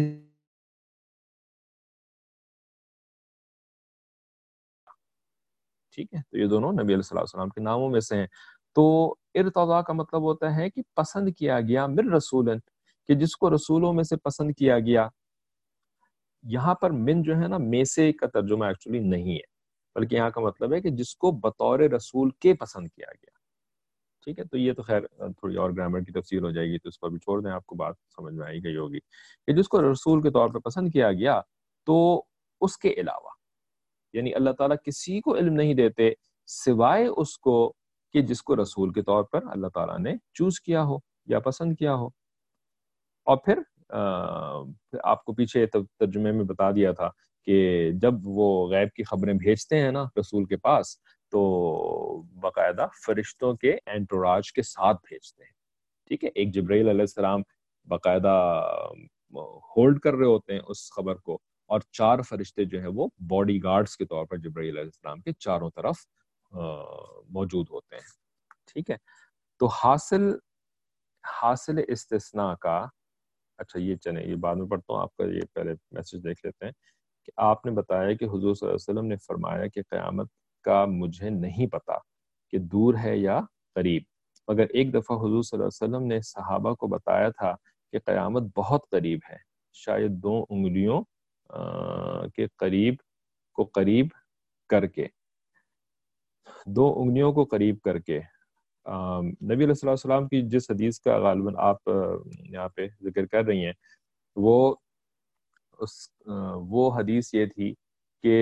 A: ٹھیک ہے؟ تو یہ دونوں نبی علیہ الصلوۃ والسلام کے ناموں میں سے ہیں۔ تو ارتضا کا مطلب ہوتا ہے کہ پسند کیا گیا، من رسولن، کہ جس کو رسولوں میں سے پسند کیا گیا۔ یہاں پر من جو ہے نا میں سے کا ترجمہ ایکچولی نہیں ہے، بلکہ یہاں کا مطلب ہے کہ جس کو بطور رسول کے پسند کیا گیا، ٹھیک ہے؟ تو یہ تو خیر تھوڑی اور گرامر کی تفصیل ہو جائے گی، تو اس کو بھی چھوڑ دیں، آپ کو بات سمجھ میں آئی گئی ہوگی کہ جس کو رسول کے طور پہ پسند کیا گیا، تو اس کے علاوہ یعنی اللہ تعالیٰ کسی کو علم نہیں دیتے سوائے اس کو کہ جس کو رسول کے طور پر اللہ تعالیٰ نے چوز کیا ہو یا پسند کیا ہو۔ اور پھر آپ کو پیچھے ترجمے میں بتا دیا تھا کہ جب وہ غیب کی خبریں بھیجتے ہیں نا رسول کے پاس، تو باقاعدہ فرشتوں کے انٹوراج کے ساتھ بھیجتے ہیں، ٹھیک ہے؟ ایک جبرائیل علیہ السلام باقاعدہ ہولڈ کر رہے ہوتے ہیں اس خبر کو، اور چار فرشتے جو ہیں وہ باڈی گارڈز کے طور پر جبرائیل علیہ السلام کے چاروں طرف موجود ہوتے ہیں، ٹھیک ہے؟ تو حاصل حاصل استثناء کا، اچھا یہ چلیں یہ بعد میں پڑھتا ہوں، آپ کا یہ پہلے میسج دیکھ لیتے ہیں کہ آپ نے بتایا کہ حضور صلی اللہ علیہ وسلم نے فرمایا کہ قیامت کا مجھے نہیں پتا کہ دور ہے یا قریب، مگر ایک دفعہ حضور صلی اللہ علیہ وسلم نے صحابہ کو بتایا تھا کہ قیامت بہت قریب ہے، شاید دو انگلیوں کے قریب کو قریب کر کے دو انگلیوں کو قریب کر کے نبی علیہ الصلوۃ والسلام کی جس حدیث کا غالباً آپ یہاں پہ ذکر کر رہی ہیں، وہ اس وہ حدیث یہ تھی کہ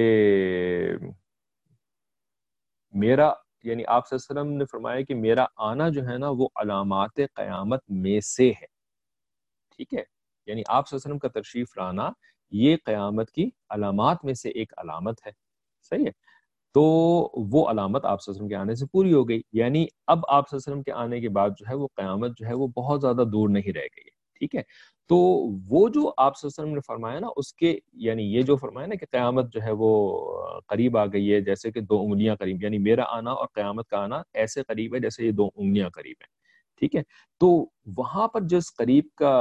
A: میرا یعنی آپ صلی اللہ علیہ وسلم نے فرمایا کہ میرا آنا جو ہے نا وہ علامات قیامت میں سے ہے، ٹھیک ہے؟ یعنی آپ صلی اللہ علیہ وسلم کا تشریف لانا یہ قیامت کی علامات میں سے ایک علامت ہے، صحیح ہے؟ تو وہ علامت آپ صلی اللہ علیہ وسلم کے آنے سے پوری ہو گئی، یعنی اب آپ صلی اللہ علیہ وسلم کے آنے کے بعد جو ہے وہ قیامت جو ہے وہ بہت زیادہ دور نہیں رہ گئی ہے، ٹھیک ہے؟ تو وہ جو آپ صلی اللہ علیہ وسلم نے فرمایا نا اس کے یعنی یہ جو فرمایا نا کہ قیامت جو ہے وہ قریب آ گئی ہے، جیسے کہ دو انگلیاں قریب، یعنی میرا آنا اور قیامت کا آنا ایسے قریب ہے جیسے یہ دو انگلیاں قریب ہیں، ٹھیک ہے؟ تو وہاں پر جس قریب کا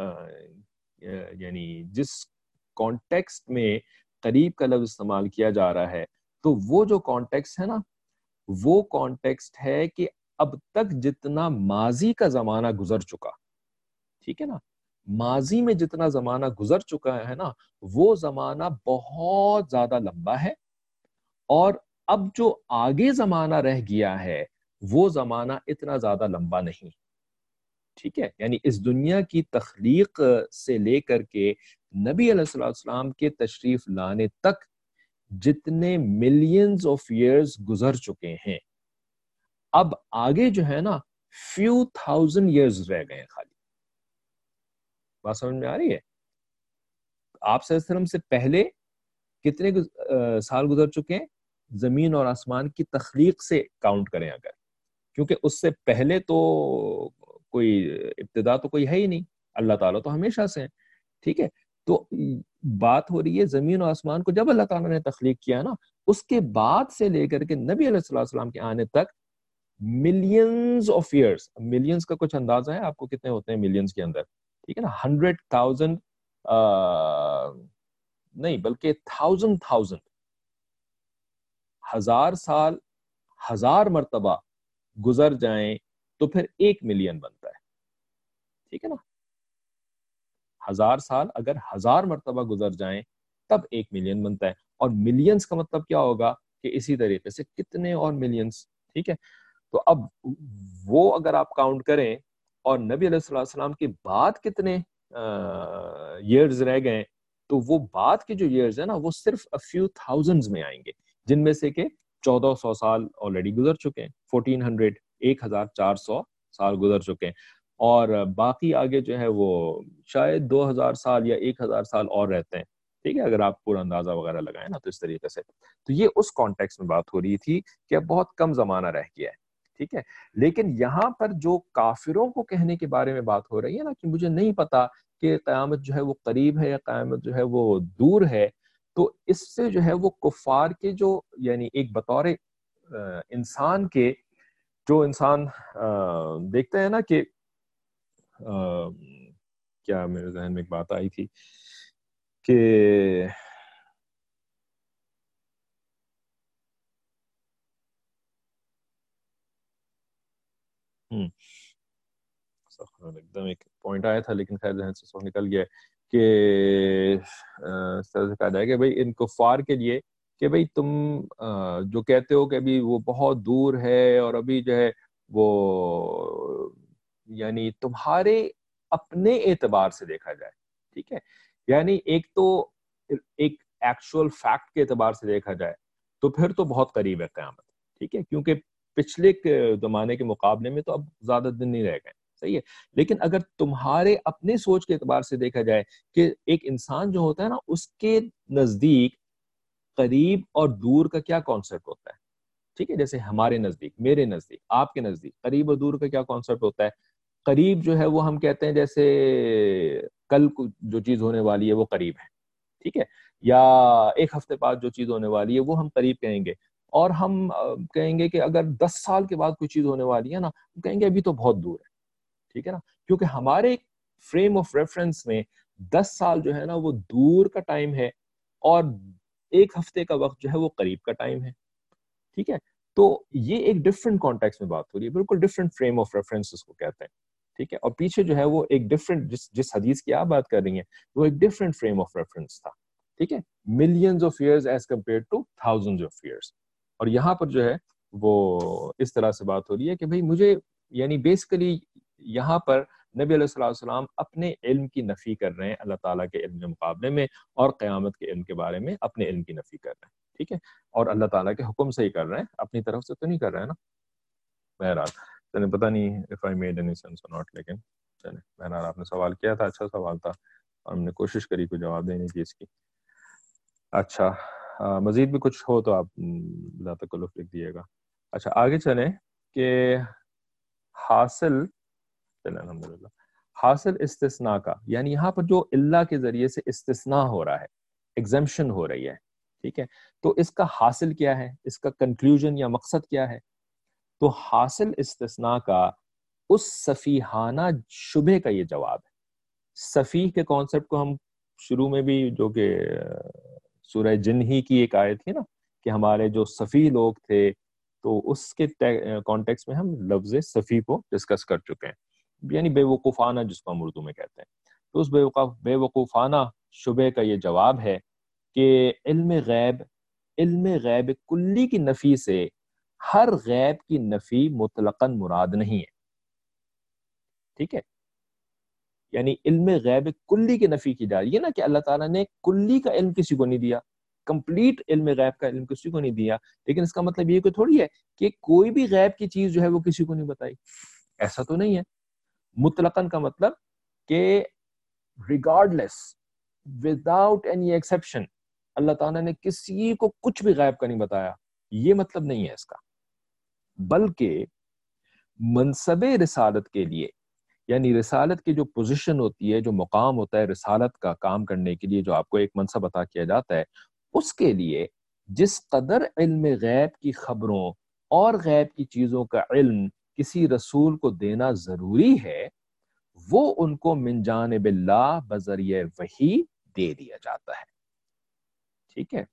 A: یعنی جس کانٹیکسٹ میں قریب کا لفظ استعمال کیا جا رہا ہے، تو وہ جو کانٹیکسٹ ہے نا وہ کانٹیکسٹ ہے کہ اب تک جتنا ماضی کا زمانہ گزر چکا، ٹھیک ہے نا؟ ماضی میں جتنا زمانہ گزر چکا ہے نا وہ زمانہ بہت زیادہ لمبا ہے، اور اب جو آگے زمانہ رہ گیا ہے وہ زمانہ اتنا زیادہ لمبا نہیں، ٹھیک ہے؟ یعنی اس دنیا کی تخلیق سے لے کر کے نبی علیہ الصلوۃ والسلام کے تشریف لانے تک جتنے ملینز آف ایئرز گزر چکے ہیں، اب آگے جو ہے نا فیو تھاؤزینڈ ایئرز رہ گئے ہیں خالی. بات سمجھ میں آ رہی ہے؟ آپ صلی اللہ علیہ وسلم سے پہلے کتنے سال گزر چکے ہیں؟ زمین اور آسمان کی تخلیق سے کاؤنٹ کریں اگر، کیونکہ اس سے پہلے تو کوئی ابتدا تو کوئی ہے ہی نہیں، اللہ تعالیٰ تو ہمیشہ سے ہیں. ٹھیک ہے، تو بات ہو رہی ہے زمین و آسمان کو جب اللہ تعالیٰ نے تخلیق کیا نا، اس کے بعد سے لے کر کے نبی علیہ الصلوۃ والسلام کے آنے تک ملینز آف ایئرس. ملینز کا کچھ اندازہ ہے آپ کو کتنے ہوتے ہیں ملینز کے اندر؟ ٹھیک ہے نا، ہنڈریڈ تھاؤزینڈ نہیں بلکہ تھاؤزینڈ تھاؤزینڈ ہزار سال ہزار مرتبہ گزر جائیں تو پھر ایک ملین بنتا ہے. ٹھیک ہے نا، ہزار سال اگر ہزار مرتبہ گزر جائیں تب ایک ملین بنتا ہے. اور ملینز کا مطلب کیا ہوگا کہ اسی طریقے سے کتنے اور ملینز. ٹھیک ہے، تو اب وہ اگر آپ کاؤنٹ کریں اور نبی علیہ الصلوۃ والسلام کے بعد کتنے ایئرز رہ گئے، تو وہ بعد کے جو ایئرز ہیں نا وہ صرف فیو تھاؤزنڈز میں آئیں گے، جن میں سے کہ چودہ سو سال آلریڈی گزر چکے ہیں، فورٹین ہنڈریڈ ایک ہزار چار سو سال گزر چکے ہیں، اور باقی آگے جو ہے وہ شاید دو ہزار سال یا ایک ہزار سال اور رہتے ہیں. ٹھیک ہے، اگر آپ پورا اندازہ وغیرہ لگائیں نا تو اس طریقے سے. تو یہ اس کانٹیکس میں بات ہو رہی تھی کہ اب بہت کم زمانہ رہ گیا ہے. ٹھیک ہے، لیکن یہاں پر جو کافروں کو کہنے کے بارے میں بات ہو رہی ہے نا کہ مجھے نہیں پتا کہ قیامت جو ہے وہ قریب ہے یا قیامت جو ہے وہ دور ہے، تو اس سے جو ہے وہ کفار کے جو یعنی ایک بطور انسان کے جو انسان دیکھتے ہیں نا کہ کیا میرے ذہن میں ایک بات آئی تھی کہ ہم ایک دم ایک پوائنٹ آیا تھا لیکن خیر ذہن سے سو نکل گیا کہ اس طرح سے کہا جائے کہ بھائی ان کفار کے لیے کہ بھائی تم جو کہتے ہو کہ ابھی وہ بہت دور ہے اور ابھی جو ہے وہ یعنی تمہارے اپنے اعتبار سے دیکھا جائے، ٹھیک ہے، یعنی ایک تو ایک ایکچوئل فیکٹ کے اعتبار سے دیکھا جائے تو پھر تو بہت قریب ہے قیامت. ٹھیک ہے، کیونکہ پچھلے زمانے کے مقابلے میں تو اب زیادہ دن نہیں رہ گئے. صحیح ہے، لیکن اگر تمہارے اپنے سوچ کے اعتبار سے دیکھا جائے کہ ایک انسان جو ہوتا ہے نا اس کے نزدیک قریب اور دور کا کیا کانسیپٹ ہوتا ہے. ٹھیک ہے، جیسے ہمارے نزدیک، میرے نزدیک، آپ کے نزدیک قریب اور دور کا کیا کانسیپٹ ہوتا ہے. قریب جو ہے وہ ہم کہتے ہیں جیسے کل جو چیز ہونے والی ہے وہ قریب ہے. ٹھیک ہے، یا ایک ہفتے بعد جو چیز ہونے والی ہے وہ ہم قریب کہیں گے. اور ہم کہیں گے کہ اگر دس سال کے بعد کوئی چیز ہونے والی ہے نا کہیں گے ابھی تو بہت دور ہے. ٹھیک ہے نا، کیونکہ ہمارے فریم آف ریفرنس میں دس سال جو ہے نا وہ دور کا ٹائم ہے اور ایک ہفتے کا وقت جو ہے وہ قریب کا ٹائم ہے. ٹھیک ہے، تو یہ ایک ڈفرنٹ کانٹیکس میں بات ہو رہی ہے، بالکل ڈفرنٹ فریم آف ریفرنس اس کو کہتے ہیں. ٹھیک ہے، اور پیچھے جو ہے وہ ایک ڈفرنٹ جس جس حدیث کی آپ بات کر رہی ہیں وہ ایک ڈفرنٹ فریم آف ریفرنس تھا. ٹھیک ہے، millions of years as compare to thousands of years. اور یہاں پر جو ہے وہ اس طرح سے بات ہو رہی ہے کہ بھئی مجھے یعنی بیسیکلی یہاں پر نبی علیہ الصلوۃ والسلام اپنے علم کی نفی کر رہے ہیں اللہ تعالیٰ کے علم کے مقابلے میں، اور قیامت کے علم کے بارے میں اپنے علم کی نفی کر رہے ہیں. ٹھیک ہے، اور اللہ تعالیٰ کے حکم سے ہی کر رہے ہیں، اپنی طرف سے تو نہیں کر رہے ہیں نا. بہرحال چلیں، پتہ نہیں if I made any sense or not، لیکن چلیں بہرحال آپ نے سوال کیا تھا، اچھا سوال تھا اور ہم نے کوشش کری کو جواب دینے کی اس کی. اچھا مزید بھی کچھ ہو تو آپ لا تکلف لکھ دیے گا. اچھا آگے چلیں کہ حاصل چلیں الحمدللہ حاصل استثناء کا، یعنی یہاں پر جو اللہ کے ذریعے سے استثناء ہو رہا ہے، ایگزمپشن ہو رہی ہے. ٹھیک ہے، تو اس کا حاصل کیا ہے، اس کا کنکلوژن یا مقصد کیا ہے. تو حاصل استثناء کا اس سفیہانہ شبہ کا یہ جواب ہے. سفیہ کے کانسیپٹ کو ہم شروع میں بھی جو کہ سورہ جن ہی کی ایک آیت تھی نا کہ ہمارے جو سفیہ لوگ تھے، تو اس کے کانٹیکس میں ہم لفظ سفیہ کو ڈسکس کر چکے ہیں، یعنی بے وقوفانہ جس کو ہم اردو میں کہتے ہیں. تو اس بے وقوف بے وقوفانہ شبہ کا یہ جواب ہے کہ علم غیب علم غیب کلی کی نفی سے ہر غیب کی نفی مطلقاً مراد نہیں ہے. ٹھیک ہے، یعنی علم غیب کلی کی نفی کی جا رہی ہے نا کہ اللہ تعالیٰ نے کلی کا علم کسی کو نہیں دیا، کمپلیٹ علم غیب کا علم کسی کو نہیں دیا، لیکن اس کا مطلب یہ کوئی تھوڑی ہے کہ کوئی بھی غیب کی چیز جو ہے وہ کسی کو نہیں بتائی، ایسا تو نہیں ہے۔ مطلقاً کا مطلب کہ regardless, without any exception, Allah تعالیٰ نے کسی کو کچھ بھی غیب کا نہیں بتایا، یہ مطلب نہیں ہے اس کا، بلکہ منصب رسالت کے لیے، یعنی رسالت کی جو پوزیشن ہوتی ہے، جو مقام ہوتا ہے رسالت کا کام کرنے کے لیے، جو آپ کو ایک منصب عطا کیا جاتا ہے، اس کے لیے جس قدر علم غیب کی خبروں اور غیب کی چیزوں کا علم کسی رسول کو دینا ضروری ہے، وہ ان کو من جانب اللہ بذریعہ وحی دے دیا جاتا ہے۔ ٹھیک ہے،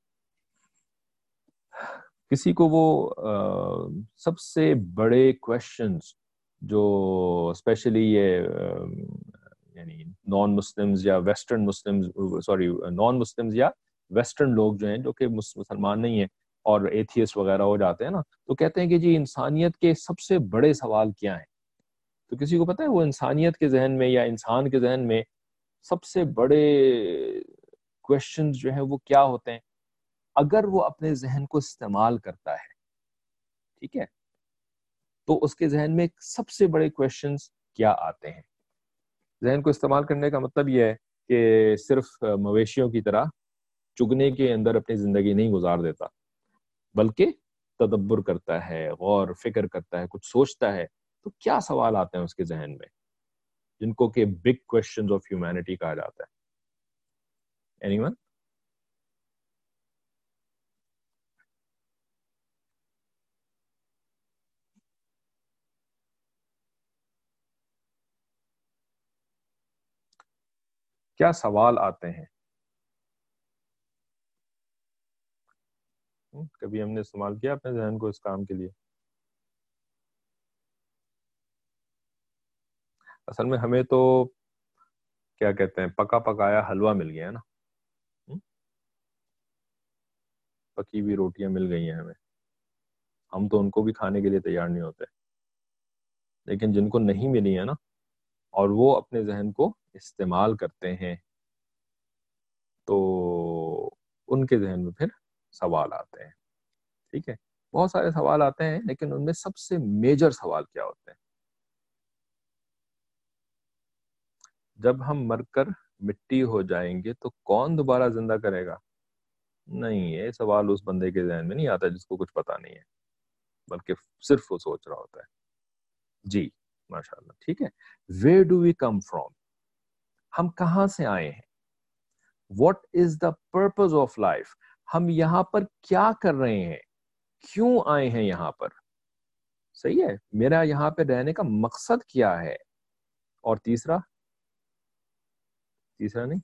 A: کسی کو وہ سب سے بڑے کویشچنز جو اسپیشلی یہ یعنی نان مسلمز یا Western Muslims sorry non Muslims یا ویسٹرن لوگ جو ہیں جو کہ مسلمان نہیں ہیں اور ایتھیسٹ وغیرہ ہو جاتے ہیں نا، تو کہتے ہیں کہ جی انسانیت کے سب سے بڑے سوال کیا ہیں؟ تو کسی کو پتہ ہے وہ انسانیت کے ذہن میں یا انسان کے ذہن میں سب سے بڑے کویشچنز جو ہیں وہ کیا ہوتے ہیں اگر وہ اپنے ذہن کو استعمال کرتا ہے؟ ٹھیک ہے، تو اس کے ذہن میں سب سے بڑے کویشچنز کیا آتے ہیں؟ ذہن کو استعمال کرنے کا مطلب یہ ہے کہ صرف مویشیوں کی طرح چگنے کے اندر اپنی زندگی نہیں گزار دیتا، بلکہ تدبر کرتا ہے، غور فکر کرتا ہے، کچھ سوچتا ہے۔ تو کیا سوال آتے ہیں اس کے ذہن میں جن کو کہ بگ کویشچنز آف ہیومینٹی کہا جاتا ہے؟ Anyone? کیا سوال آتے ہیں؟ کبھی ہم نے استعمال کیا اپنے ذہن کو اس کام کے لیے؟ اصل میں ہمیں تو کیا کہتے ہیں پکا پکایا حلوہ مل گیا ہے نا، پکی ہوئی روٹیاں مل گئی ہیں ہمیں، ہم تو ان کو بھی کھانے کے لیے تیار نہیں ہوتے، لیکن جن کو نہیں ملی ہے نا اور وہ اپنے ذہن کو استعمال کرتے ہیں تو ان کے ذہن میں پھر سوال آتے ہیں۔ ٹھیک ہے، بہت سارے سوال آتے ہیں، لیکن ان میں سب سے میجر سوال کیا ہوتے ہیں؟ جب ہم مر کر مٹی ہو جائیں گے تو کون دوبارہ زندہ کرے گا؟ نہیں، یہ سوال اس بندے کے ذہن میں نہیں آتا جس کو کچھ پتا نہیں ہے، بلکہ صرف وہ سوچ رہا ہوتا ہے۔ جی ماشاء اللہ، ٹھیک ہے۔ Where do we come from؟ ہم کہاں سے آئے ہیں؟ What is the purpose of life؟ ہم یہاں پر کیا کر رہے ہیں؟ کیوں آئے ہیں یہاں پر؟ صحیح ہے، میرا یہاں پہ رہنے کا مقصد کیا ہے؟ اور تیسرا تیسرا نہیں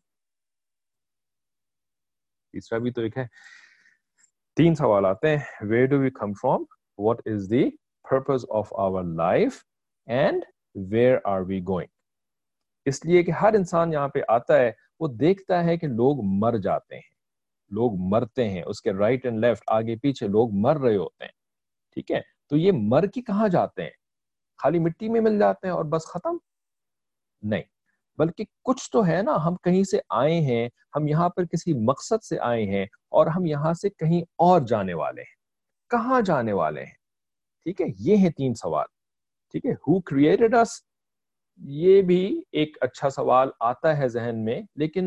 A: تیسرا بھی تو ایک ہے۔ تین سوال آتے ہیں، where do we come from؟ what is the purpose of our life؟ and where are we going؟ اس لیے کہ ہر انسان یہاں پہ آتا ہے، وہ دیکھتا ہے کہ لوگ مر جاتے ہیں، لوگ مرتے ہیں، اس کے رائٹ اینڈ لیفٹ آگے پیچھے لوگ مر رہے ہوتے ہیں۔ ٹھیک ہے، تو یہ مر کے کہاں جاتے ہیں؟ خالی مٹی میں مل جاتے ہیں اور بس ختم؟ نہیں، بلکہ کچھ تو ہے نا، ہم کہیں سے آئے ہیں، ہم یہاں پر کسی مقصد سے آئے ہیں اور ہم یہاں سے کہیں اور جانے والے ہیں۔ کہاں جانے والے ہیں؟ ٹھیک ہے، یہ ہیں تین سوال۔ ٹھیک ہے، who created us؟ یہ بھی ایک اچھا سوال آتا ہے ذہن میں، لیکن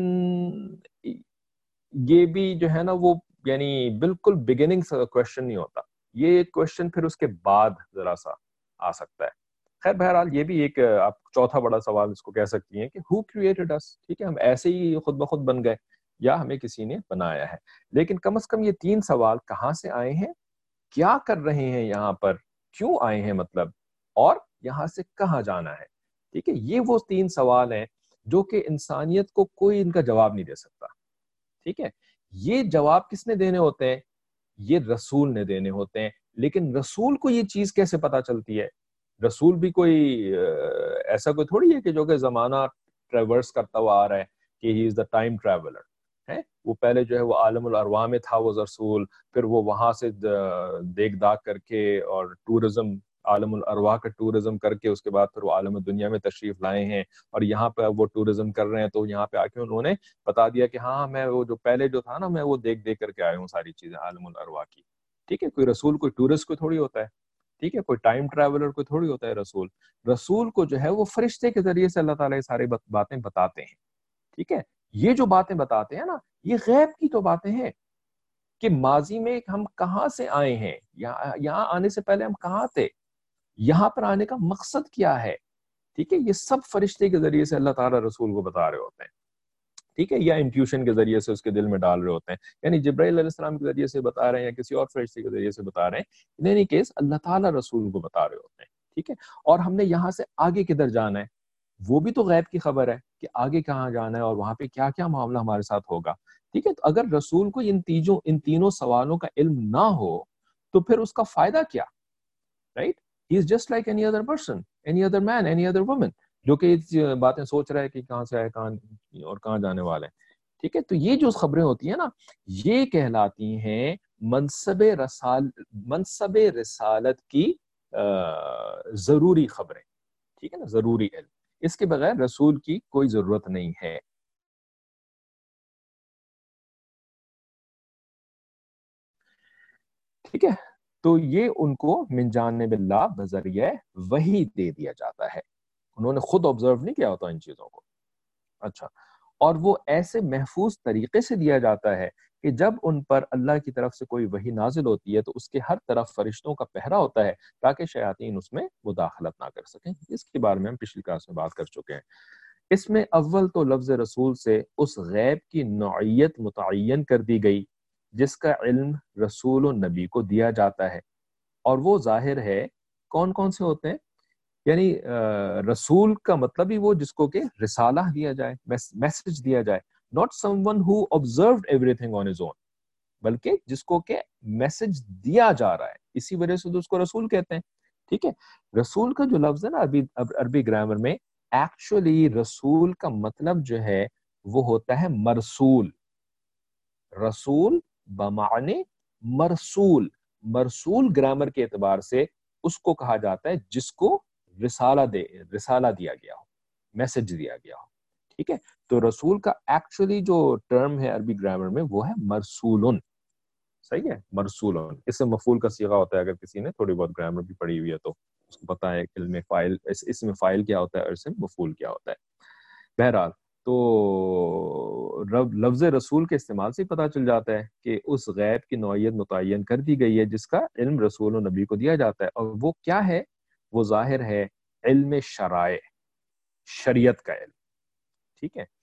A: یہ بھی جو ہے نا وہ یعنی بالکل بگننگ سے کویشچن نہیں ہوتا، یہ کویشچن پھر اس کے بعد ذرا سا آ سکتا ہے۔ خیر بہرحال یہ بھی ایک آپ چوتھا بڑا سوال اس کو کہہ سکتی ہیں کہ who created us؟ ٹھیک ہے، ہم ایسے ہی خود بخود بن گئے یا ہمیں کسی نے بنایا ہے؟ لیکن کم از کم یہ تین سوال، کہاں سے آئے ہیں، کیا کر رہے ہیں یہاں پر، کیوں آئے ہیں مطلب، اور یہاں سے کہاں جانا ہے، ٹھیک ہے، یہ وہ تین سوال ہیں جو کہ انسانیت کو کوئی ان کا جواب نہیں دے سکتا۔ ٹھیک ہے، یہ جواب کس نے دینے ہوتے ہیں؟ یہ رسول نے دینے ہوتے ہیں۔ لیکن رسول کو یہ چیز کیسے پتا چلتی ہے؟ رسول بھی کوئی ایسا کوئی تھوڑی ہے کہ جو کہ زمانہ ٹریورس کرتا ہوا آ رہا ہے کہ ہی از دا ٹائم ٹریولر ہے۔ وہ پہلے جو ہے وہ عالم الارواح میں تھا وہ رسول، پھر وہ وہاں سے دیکھ داکھ کر کے اور ٹورزم عالم الارواح کا ٹورزم کر کے اس کے بعد پھر وہ عالم دنیا میں تشریف لائے ہیں اور یہاں پہ وہ ٹورزم کر رہے ہیں، تو یہاں پہ آ کے انہوں نے بتا دیا کہ ہاں میں وہ جو پہلے جو تھا نا میں وہ دیکھ دیکھ کر کے آیا ہوں ساری چیزیں عالم الارواح کی. ٹھیک ہے، کوئی رسول کوئی ٹورسٹ کو تھوڑی ہوتا ہے، ٹھیک ہے، کوئی ٹائم ٹریولر کو تھوڑی ہوتا ہے رسول. رسول کو جو ہے وہ فرشتے کے ذریعے سے اللہ تعالیٰ یہ ساری باتیں بتاتے ہیں. ٹھیک ہے، یہ جو باتیں بتاتے ہیں نا یہ غیب کی تو باتیں ہیں کہ ماضی میں ہم کہاں سے آئے ہیں، یہاں آنے سے پہلے ہم کہاں تھے، یہاں پر آنے کا مقصد کیا ہے. ٹھیک ہے، یہ سب فرشتے کے ذریعے سے اللہ تعالیٰ رسول کو بتا رہے ہوتے ہیں. ٹھیک ہے، یا انٹیوشن کے ذریعے سے اس کے دل میں ڈال رہے ہوتے ہیں، یعنی جبرائیل علیہ السلام کے ذریعے سے بتا رہے ہیں یا کسی اور فرشتے کے ذریعے سے بتا رہے ہیں. ان اینی کیس اللہ تعالیٰ رسول کو بتا رہے ہوتے ہیں. ٹھیک ہے، اور ہم نے یہاں سے آگے کدھر جانا ہے وہ بھی تو غیب کی خبر ہے کہ آگے کہاں جانا ہے اور وہاں پہ کیا کیا معاملہ ہمارے ساتھ ہوگا. ٹھیک ہے، تو اگر رسول کو ان تیجوں ان تینوں سوالوں کا علم نہ ہو تو پھر اس کا فائدہ کیا؟ Right, he is just like any other person, any other man, any other woman جو کہ باتیں سوچ رہا ہے کہ کہاں سے آئے کہاں اور کہاں جانے والے ہیں. ٹھیک ہے، تو یہ جو خبریں ہوتی ہیں نا یہ کہلاتی ہیں منصب رسال منصب رسالت کی ضروری خبریں. ٹھیک ہے نا، ضروری علم، اس کے بغیر رسول کی کوئی ضرورت نہیں ہے. ٹھیک ہے، تو یہ ان کو من جانب اللہ بذریعہ وحی دے دیا جاتا ہے. انہوں نے خود آبزرو نہیں کیا ہوتا ان چیزوں کو. اچھا، اور وہ ایسے محفوظ طریقے سے دیا جاتا ہے کہ جب ان پر اللہ کی طرف سے کوئی وحی نازل ہوتی ہے تو اس کے ہر طرف فرشتوں کا پہرا ہوتا ہے تاکہ شیاطین اس میں مداخلت نہ کر سکیں. اس کے بارے میں ہم پچھلی کلاس میں بات کر چکے ہیں. اس میں اول تو لفظ رسول سے اس غیب کی نوعیت متعین کر دی گئی جس کا علم رسول و نبی کو دیا جاتا ہے، اور وہ ظاہر ہے کون کون سے ہوتے ہیں. یعنی رسول کا مطلب ہی وہ جس کو کہ رسالہ دیا جائے، میسج دیا جائے. not someone who observed everything on his own، بلکہ جس کو کہ میسج دیا جا رہا ہے، اسی وجہ سے تو اس کو رسول کہتے ہیں. ٹھیک ہے، رسول کا جو لفظ ہے نا عربی عربی گرامر میں ایکچولی رسول کا مطلب جو ہے وہ ہوتا ہے مرسول. رسول بمعنی مرسول. مرسول گرامر کے اعتبار سے اس کو کہا جاتا ہے جس کو رسالہ دے رسالہ دیا گیا ہو، میسج دیا گیا ہو. ٹھیک ہے، تو رسول کا ایکچولی جو ٹرم ہے عربی گرامر میں وہ ہے مرسولن. صحیح ہے، مرسولن. اس سے مفعول کا صیغہ ہوتا ہے، اگر کسی نے تھوڑی بہت گرامر بھی پڑھی ہوئی ہے تو اس کو پتا ہے علم فاعل اس, اس میں فاعل کیا ہوتا ہے اور اس میں مفعول کیا ہوتا ہے. بہرحال تو لفظ رسول کے استعمال سے پتہ چل جاتا ہے کہ اس غیب کی نوعیت متعین کر دی گئی ہے جس کا علم رسول و نبی کو دیا جاتا ہے، اور وہ کیا ہے؟ وہ ظاہر ہے علم شرائع، شریعت کا علم. ٹھیک ہے،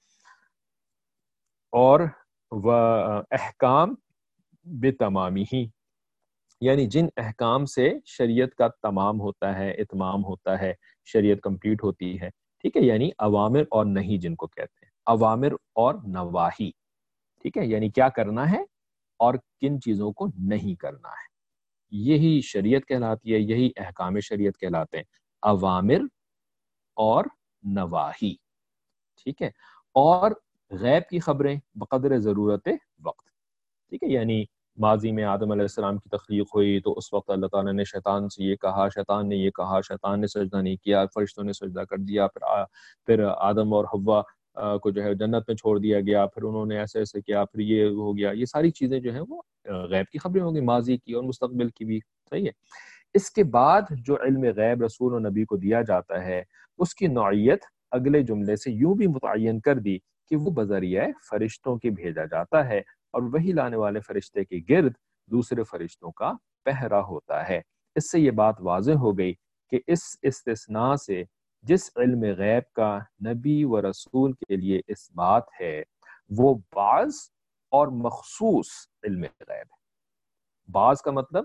A: اور وہ احکام بتمامی ہی، یعنی جن احکام سے شریعت کا تمام ہوتا ہے، اتمام ہوتا ہے، شریعت کمپلیٹ ہوتی ہے. ٹھیک ہے، یعنی اوامر اور نہیں جن کو کہتے ہیں، اوامر اور نواہی. ٹھیک ہے، یعنی کیا کرنا ہے اور کن چیزوں کو نہیں کرنا ہے، یہی شریعت کہلاتی ہے، یہی احکام شریعت کہلاتے ہیں، اوامر اور نواہی. ٹھیک ہے، اور غیب کی خبریں بقدر ضرورت وقت. ٹھیک ہے، یعنی ماضی میں آدم علیہ السلام کی تخلیق ہوئی تو اس وقت اللہ تعالیٰ نے شیطان سے یہ کہا، شیطان نے یہ کہا، شیطان نے سجدہ نہیں کیا، فرشتوں نے سجدہ کر دیا، پھر پھر آدم اور حوا کو جو ہے جنت میں چھوڑ دیا گیا، پھر انہوں نے ایسے ایسے کیا، پھر یہ ہو گیا. یہ ساری چیزیں جو ہیں وہ غیب کی خبریں ہوں گی، ماضی کی اور مستقبل کی بھی. صحیح ہے. اس کے بعد جو علم غیب رسول و نبی کو دیا جاتا ہے اس کی نوعیت اگلے جملے سے یوں بھی متعین کر دی کہ وہ بذریعہ فرشتوں کے بھیجا جاتا ہے، اور وہی لانے والے فرشتے کے گرد دوسرے فرشتوں کا پہرا ہوتا ہے. اس سے یہ بات واضح ہو گئی کہ اس استثناء سے جس علم غیب کا نبی و رسول کے لیے اس بات ہے وہ بعض اور مخصوص علم غیب ہے. بعض کا مطلب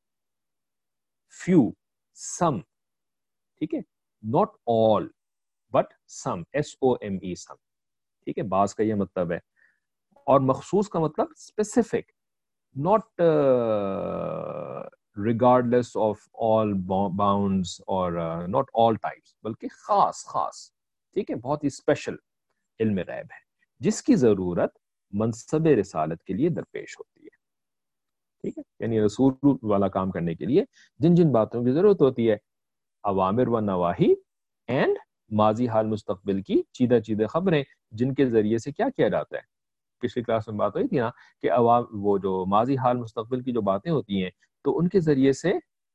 A: few, some. ٹھیک ہے، not all but some, S O M E, some. ٹھیک ہے، بعض کا یہ مطلب ہے. اور مخصوص کا مطلب specific, not uh, regardless of all bounds or uh, not all types, بلکہ خاص خاص. ٹھیک ہے، بہت ہی اسپیشل علم غیب ہے جس کی ضرورت منصب رسالت کے لیے درپیش ہوتی ہے. ٹھیک ہے، یعنی رسول والا کام کرنے کے لیے جن جن باتوں کی ضرورت ہوتی ہے، اوامر و نواہی اینڈ ماضی حال مستقبل کی چیدہ چیدہ خبریں جن کے ذریعے سے کیا کیا جاتا ہے. پچھلی کلاس میں بات ہوئی تھی نا کہ عوام وہ جو ماضی حال مستقبل کی جو باتیں ہوتی ہیں تو ان کے ذریعے سے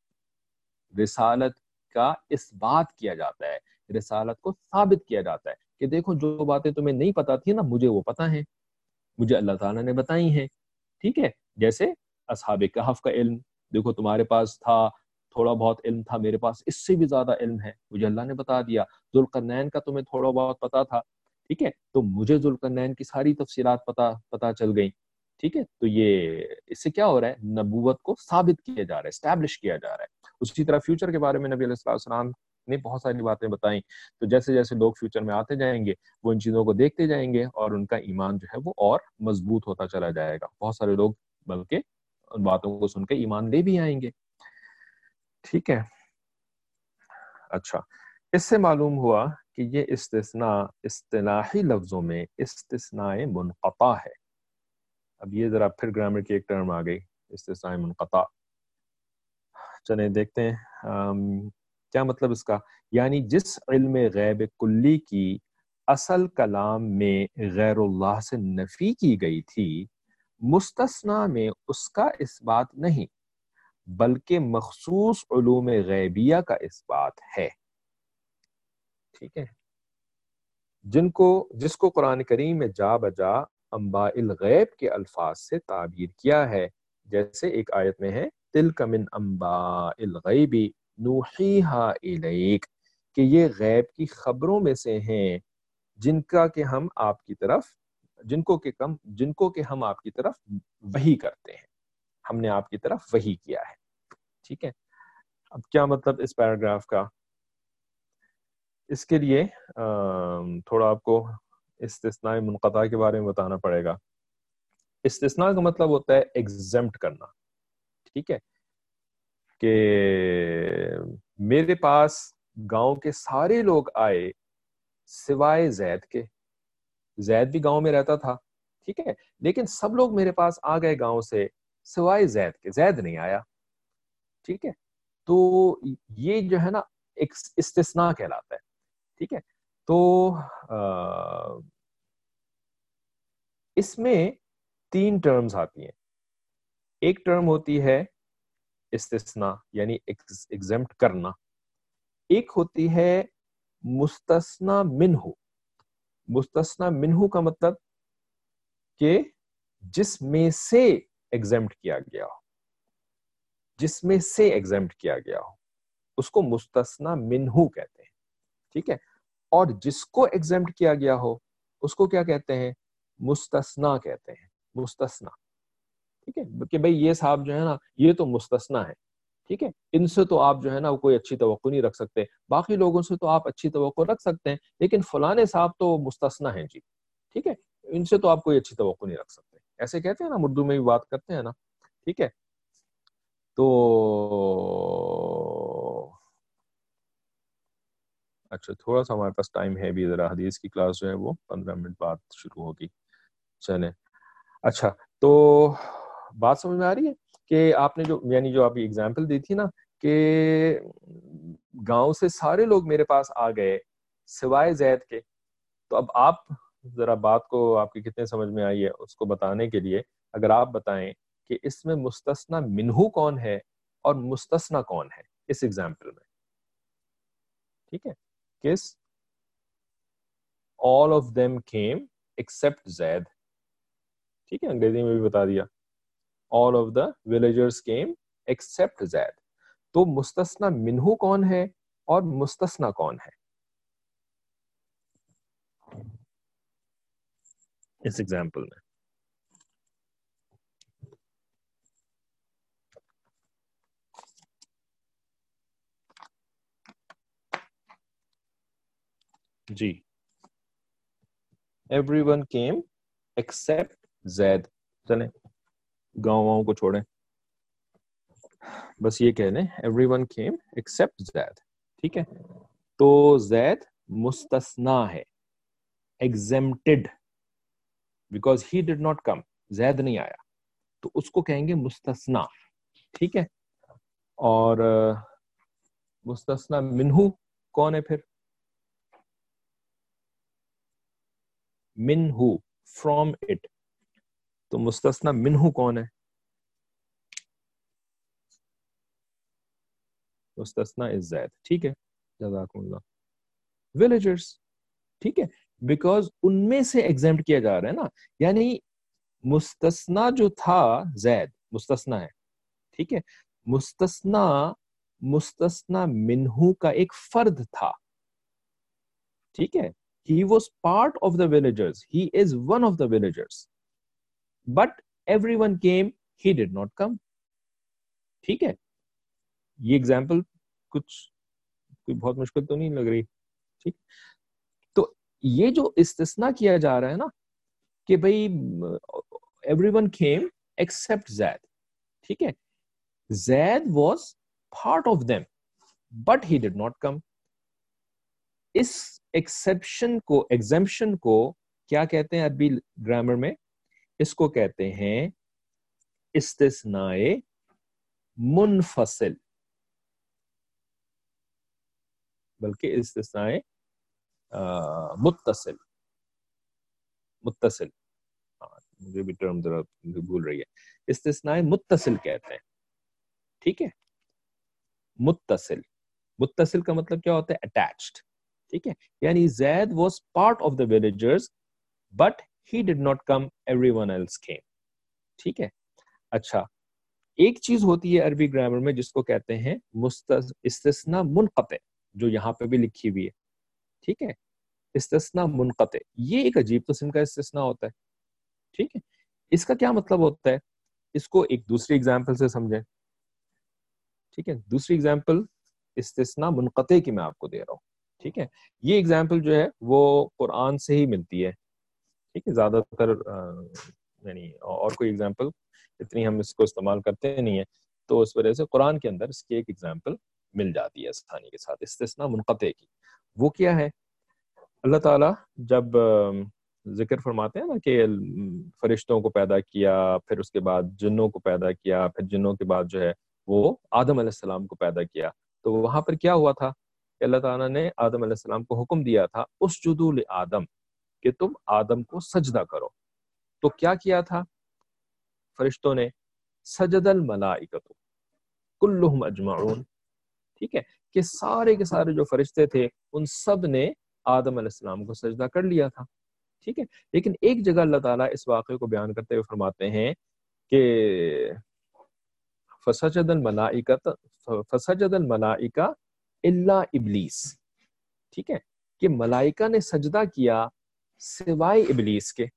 A: رسالت کا اس بات کیا جاتا ہے، رسالت کو ثابت کیا جاتا ہے کہ دیکھو جو باتیں تمہیں نہیں پتا تھی نا مجھے وہ پتا ہیں، مجھے اللہ تعالیٰ نے بتائی ہیں. ٹھیک ہے، جیسے اصحاب کہف کا علم، دیکھو تمہارے پاس تھا تھوڑا بہت علم تھا، میرے پاس اس سے بھی زیادہ علم ہے، مجھے اللہ نے بتا دیا. ذوالقرنین کا تمہیں تھوڑا بہت پتا تھا، ٹھیک ہے، تو مجھے ذوالقرنین کی ساری تفصیلات پتا پتا چل گئیں. ٹھیک ہے، تو یہ اس سے کیا ہو رہا ہے، نبوت کو ثابت کیا جا رہا ہے، اسٹیبلش کیا جا رہا ہے. اسی طرح فیوچر کے بارے میں نبی علیہ السلام نے بہت ساری باتیں بتائیں، تو جیسے جیسے لوگ فیوچر میں آتے جائیں گے وہ ان چیزوں کو دیکھتے جائیں گے اور ان کا ایمان جو ہے وہ اور مضبوط ہوتا چلا جائے گا. بہت سارے لوگ بلکہ ان باتوں کو سن کے ایمان لے بھی آئیں گے. ٹھیک ہے، اچھا، اس سے معلوم ہوا کہ یہ استثناء اصطلاحی لفظوں میں استثناء منقطع ہے. اب یہ ذرا پھر گرامر کی ایک ٹرم آ گئی، استثناء منقطع. چلیں دیکھتے ہیں آم, کیا مطلب اس کا. یعنی جس علم غیب کلی کی اصل کلام میں غیر اللہ سے نفی کی گئی تھی، مستثنیٰ میں اس کا اس بات نہیں بلکہ مخصوص علوم غیبیہ کا اس بات ہے. ٹھیک ہے، جن کو جس کو قرآن کریم میں جا بجا انباء الغیب کے الفاظ سے تعبیر کیا ہے، جیسے ایک آیت میں ہے تلک من انباء الغیب نوحیہا الیک، کہ یہ غیب کی خبروں میں سے ہیں جن کا کہ ہم آپ کی طرف جن کو کہ کم جن کو کہ ہم آپ کی طرف وحی کرتے ہیں، ہم نے آپ کی طرف وحی کیا ہے. ٹھیک ہے، اب کیا مطلب اس پیراگراف کا. اس کے لیے تھوڑا آپ کو استثناء منقطع کے بارے میں بتانا پڑے گا. استثناء کا مطلب ہوتا ہے ایگزمپٹ کرنا. ٹھیک ہے، کہ میرے پاس گاؤں کے سارے لوگ آئے سوائے زید کے. زید بھی گاؤں میں رہتا تھا، ٹھیک ہے، لیکن سب لوگ میرے پاس آ گئے گاؤں سے سوائے زید کے، زید نہیں آیا. ٹھیک ہے، تو یہ جو ہے نا ایک استثناء کہلاتا ہے. ٹھیک ہے، تو اس میں تین ٹرمز آتی ہیں. ایک ٹرم ہوتی ہے استثناء یعنی ایگزمپٹ کرنا، ایک ہوتی ہے مستثنی منہ. مستثنی منہ کا مطلب کہ جس میں سے ایگزمپٹ کیا گیا ہو، جس میں سے ایگزمپٹ کیا گیا ہو اس کو مستثنی منہ کہتے ہیں. ٹھیک ہے، اور جس کو ایگزمپٹ کیا گیا ہو اس کو کیا کہتے ہیں، مستثنی کہتے ہیں. مستثنی، ٹھیک ہے، کہ بھئی یہ صاحب جو ہے نا یہ تو مستثنی ہے. ٹھیک ہے، ان سے تو آپ جو ہے نا کوئی اچھی توقع نہیں رکھ سکتے، باقی لوگوں سے تو آپ اچھی توقع رکھ سکتے ہیں لیکن فلانے صاحب تو مستثنی ہیں جی. ٹھیک ہے، ان سے تو آپ کوئی اچھی توقع نہیں رکھ سکتے. ایسے کہتے ہیں نا، اردو میں بھی بات کرتے ہیں نا. ٹھیک ہے، تو اچھا تھوڑا سا ہمارے پاس ٹائم ہے بھی، ذرا حدیث کی کلاس جو ہے وہ پندرہ منٹ بعد شروع ہوگی. چلیں، اچھا تو بات سمجھ میں آ رہی ہے کہ آپ نے جو یعنی جو آپ کی اگزامپل دی تھی نا کہ گاؤں سے سارے لوگ میرے پاس آ گئے سوائے زید کے. تو اب آپ ذرا بات کو آپ کی کتنے سمجھ میں آئی ہے اس کو بتانے کے لیے اگر آپ بتائیں کہ اس میں مستثنی منہ کون ہے اور مستثنی کون ہے اس ایگزامپل میں. ٹھیک ہے، کس all of them came except Zaid. ٹھیک ہے، انگریزی میں بھی بتا دیا all of the villagers came except زید. تو مستثنی منہ کون ہے اور مستثنی کون ہے اس ایگزامپل میں. جی، everyone came except Zaid. چلیں گاؤں واؤں کو چھوڑیں، بس یہ کہہ لیں everyone came except Zaid. ٹھیک ہے، تو زید مستثنی ہے، exempted because he did not come. زید نہیں آیا تو اس کو کہیں گے مستثنی. ٹھیک ہے. اور مستثنا منہو کون ہے پھر؟ منہو فرام اٹ. تو مستثنا منہو کون ہے؟ مستثنا از زید. ٹھیک ہے, جزاکم اللہ. ولیجرز. ٹھیک ہے, بیکاز ان میں سے ایگزمپٹ کیا جا رہا ہے نا, یعنی مستثنا جو تھا زید مستثنا ہے. ٹھیک ہے, مستثنا مستثنا منہو کا ایک فرد تھا. ٹھیک ہے, he was part of the villagers, he is one of the villagers, but everyone came, he did not come. ٹھیک ہے, یہ ایگزامپل کچھ کوئی بہت مشکل تو نہیں لگ رہی. ٹھیک, تو یہ جو استثناء کیا جا رہا ہے نا کہ بھئی everyone came except زید. ٹھیک ہے, Zaid was part of them but he did not come. اس ایکسیپشن کو ایگزمپشن کو کیا کہتے ہیں عربی گرامر میں؟ اس کو کہتے ہیں استثناء منفصل, بلکہ استثناء متصل. متصل مجھے بھی ٹرم ذرا بھول رہی ہے. استثناء متصل کہتے ہیں. ٹھیک ہے, متصل. متصل کا مطلب کیا ہوتا ہے؟ اٹیچڈ. ٹھیک ہے, یعنی Zaid was part of the villagers but he did not come, everyone else came. ٹھیک ہے, اچھا ایک چیز ہوتی ہے عربی گرامر میں جس کو کہتے ہیں استثناء منقطع, جو یہاں پہ بھی لکھی ہوئی ہے. ٹھیک ہے, استثناء منقطع یہ ایک عجیب قسم کا استثناء ہوتا ہے. ٹھیک ہے, اس کا کیا مطلب ہوتا ہے؟ اس کو ایک دوسری ایگزامپل سے سمجھیں. ٹھیک ہے, دوسری ایگزامپل استثناء منقطع کی میں آپ کو دے رہا ہوں. ٹھیک ہے, یہ ایگزامپل جو ہے وہ قرآن سے ہی ملتی ہے. ٹھیک ہے, زیادہ تر یعنی اور کوئی ایگزامپل اتنی ہم اس کو استعمال کرتے نہیں ہیں, تو اس وجہ سے قرآن کے اندر اس کی ایک ایگزامپل مل جاتی ہے آسانی کے ساتھ استثناء منقطع کی. وہ کیا ہے؟ اللہ تعالیٰ جب ذکر فرماتے ہیں نا کہ فرشتوں کو پیدا کیا, پھر اس کے بعد جنوں کو پیدا کیا, پھر جنوں کے بعد جو ہے وہ آدم علیہ السلام کو پیدا کیا, تو وہاں پر کیا ہوا تھا کہ اللہ تعالیٰ نے آدم علیہ السلام کو حکم دیا تھا اسجدوا لآدم, کہ تم آدم کو سجدہ کرو. تو کیا کیا تھا فرشتوں نے؟ سجد الملائکۃ کلہم اجمعون. ٹھیک ہے, کہ سارے کے سارے جو فرشتے تھے ان سب نے آدم علیہ السلام کو سجدہ کر لیا تھا. ٹھیک ہے, لیکن ایک جگہ اللہ تعالیٰ اس واقعے کو بیان کرتے ہوئے فرماتے ہیں کہ فسجد الملائکۃ فسجد الملائکہ الا ابلیس. ٹھیک ہے, کہ ملائکہ نے سجدہ کیا سوائے ابلیس کے,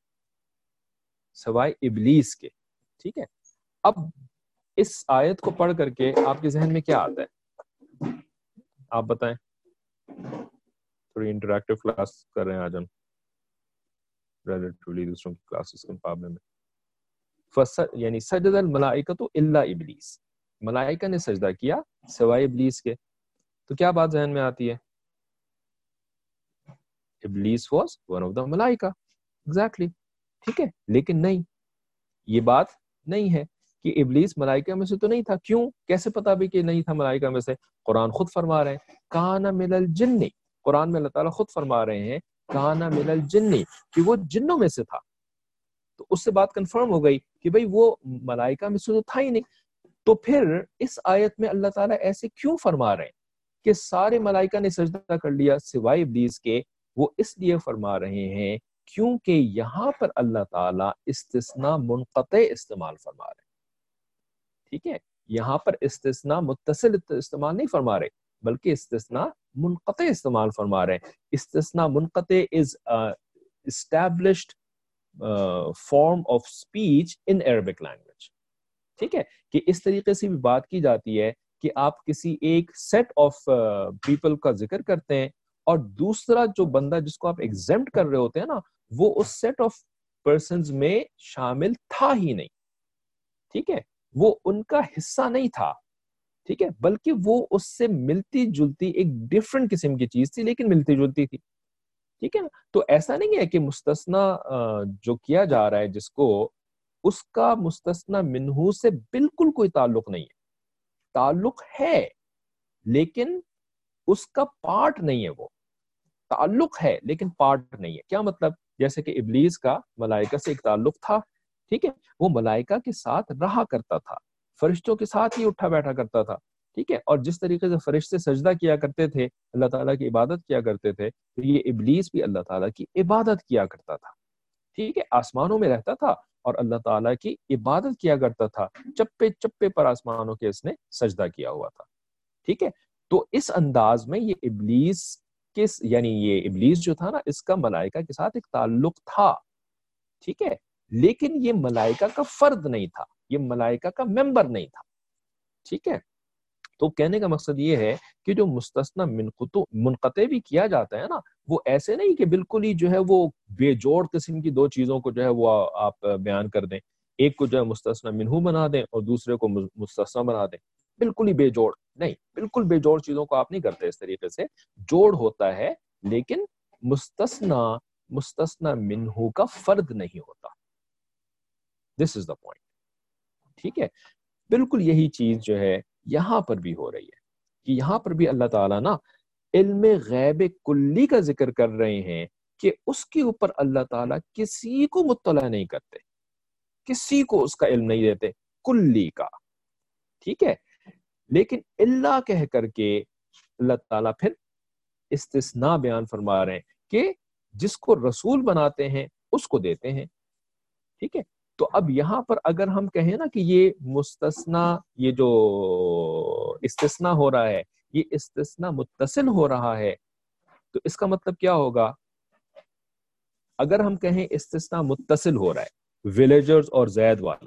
A: سوائے ابلیس کے. ٹھیک ہے, اب اس آیت کو پڑھ کر کے آپ کے ذہن میں کیا آتا ہے؟ آپ بتائیں. تھوڑی انٹریکٹیو کلاس کر رہے ہیں آج ہم ریلیٹیولی دوسروں کی کلاسز کے مقابلے میں. فس یعنی سجد الملائکۃ الا ابلیس, ملائکہ نے سجدہ کیا سوائے ابلیس کے. تو کیا بات ذہن میں آتی ہے؟ ابلیس واز ون آف دا ملائکہ. ایگزیکٹلی. ٹھیک ہے, لیکن نہیں, یہ بات نہیں ہے کہ ابلیس ملائکہ میں سے تو نہیں تھا. کیوں؟ کیسے پتا بھی کہ نہیں تھا ملائکہ میں سے؟ قرآن خود فرما رہے ہیں کان من الجن. قرآن میں اللہ تعالیٰ خود فرما رہے ہیں کان من الجن, کہ وہ جنوں میں سے تھا. تو اس سے بات کنفرم ہو گئی کہ بھئی وہ ملائکہ میں سے تو تھا ہی نہیں. تو پھر اس آیت میں اللہ تعالیٰ ایسے کیوں فرما رہے ہیں کہ سارے ملائکہ نے سجدہ کر لیا سوائے ابلیس کے؟ وہ اس لیے فرما رہے ہیں کیونکہ یہاں پر اللہ تعالیٰ استثناء منقطع استعمال فرما رہے ہیں. ٹھیک ہے, یہاں پر استثناء متصل استعمال نہیں فرما رہے بلکہ استثناء منقطع استعمال فرما رہے ہیں. استثناء منقطع is uh, established uh, form of speech in Arabic language. ٹھیک ہے, کہ اس طریقے سے بھی بات کی جاتی ہے کہ آپ کسی ایک سیٹ آف پیپل کا ذکر کرتے ہیں اور دوسرا جو بندہ جس کو آپ ایگزمپٹ کر رہے ہوتے ہیں نا وہ اس سیٹ آف پرسنز میں شامل تھا ہی نہیں. ٹھیک ہے, وہ ان کا حصہ نہیں تھا. ٹھیک ہے, بلکہ وہ اس سے ملتی جلتی ایک ڈفرنٹ قسم کی چیز تھی لیکن ملتی جلتی تھی. ٹھیک ہے نا, تو ایسا نہیں ہے کہ مستثنا جو کیا جا رہا ہے جس کو اس کا مستثنا منہو سے بالکل کوئی تعلق نہیں ہے. تعلق ہے لیکن اس کا پارٹ نہیں ہے. وہ تعلق ہے لیکن پارٹ نہیں ہے. کیا مطلب؟ جیسے کہ ابلیس کا ملائکہ سے ایک تعلق تھا، ٹھیک ہے، وہ ملائکہ کے ساتھ رہا کرتا تھا، فرشتوں کے ساتھ ہی اٹھا بیٹھا کرتا تھا، ٹھیک ہے، اور جس طریقے سے فرشتے سجدہ کیا کرتے تھے، اللہ تعالیٰ کی عبادت کیا کرتے تھے، تو یہ ابلیس بھی اللہ تعالیٰ کی عبادت کیا کرتا تھا، ٹھیک ہے، آسمانوں میں رہتا تھا اور اللہ تعالیٰ کی عبادت کیا کرتا تھا. چپے چپے پر آسمانوں کے اس نے سجدہ کیا ہوا تھا، ٹھیک ہے. تو اس انداز میں یہ ابلیس کس یعنی یہ ابلیس جو تھا نا، اس کا ملائکہ کے ساتھ ایک تعلق تھا، ٹھیک ہے، لیکن یہ ملائکہ کا فرد نہیں تھا، یہ ملائکہ کا ممبر نہیں تھا، ٹھیک ہے. تو کہنے کا مقصد یہ ہے کہ جو مستثنی منقطع بھی کیا جاتا ہے نا، وہ ایسے نہیں کہ بالکل ہی جو ہے وہ بے جوڑ قسم کی دو چیزوں کو جو ہے وہ آپ بیان کر دیں، ایک کو جو ہے مستثنی منہو بنا دیں اور دوسرے کو مستثنی بنا دیں، بالکل ہی بے جوڑ نہیں. بالکل بے جوڑ چیزوں کو آپ نہیں کرتے اس طریقے سے. جوڑ ہوتا ہے لیکن مستثنی مستثنی منہو کا فرد نہیں ہوتا. دس از دا پوائنٹ، ٹھیک ہے. بالکل یہی چیز جو ہے یہاں پر بھی ہو رہی ہے کہ یہاں پر بھی اللہ تعالیٰ نا علم غیب کلی کا ذکر کر رہے ہیں کہ اس کے اوپر اللہ تعالیٰ کسی کو مطلع نہیں کرتے، کسی کو اس کا علم نہیں دیتے کلی کا، ٹھیک ہے. لیکن اللہ کہہ کر کے اللہ تعالیٰ پھر استثناء بیان فرما رہے ہیں کہ جس کو رسول بناتے ہیں اس کو دیتے ہیں، ٹھیک ہے. تو اب یہاں پر اگر ہم کہیں نا کہ یہ مستثنیٰ، یہ جو استثناء ہو رہا ہے یہ استثناء متصل ہو رہا ہے، تو اس کا مطلب کیا ہوگا؟ اگر ہم کہیں استثناء متصل ہو رہا ہے ویلیجرز اور زید والا،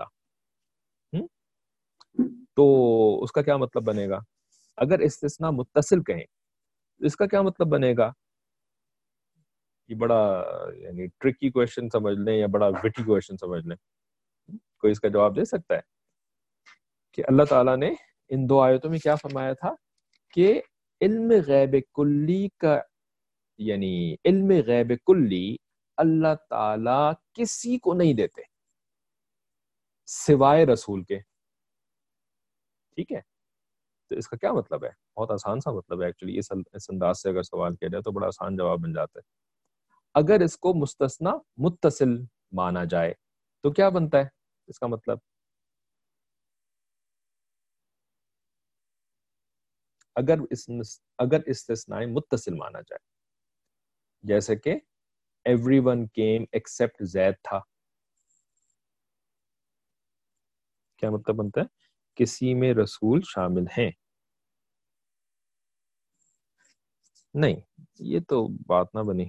A: تو اس کا کیا مطلب بنے گا؟ اگر استثناء متصل کہیں اس کا کیا مطلب بنے گا؟ یہ بڑا یعنی ٹرکی کویشچن سمجھ لیں یا بڑا وٹی کویشچن سمجھ لیں. کوئی اس کا جواب دے سکتا ہے کہ اللہ تعالیٰ نے ان دو آیتوں میں کیا فرمایا تھا کہ علم غیب کلی کا یعنی علم غیب کلی اللہ تعالیٰ کسی کو نہیں دیتے سوائے رسول کے، ٹھیک ہے. تو اس کا کیا مطلب ہے؟ بہت آسان سا مطلب ہے ایکچولی. اس اس انداز سے اگر سوال کیا جائے تو بڑا آسان جواب بن جاتا ہے. اگر اس کو مستثنی متصل مانا جائے تو کیا بنتا ہے اس کا مطلب؟ اگر اس اگر استثناء متصل مانا جائے، جیسے کہ everyone came except Zaid تھا، کیا مطلب بنتا ہے؟ کسی میں رسول شامل ہیں. نہیں، یہ تو بات نہ بنی.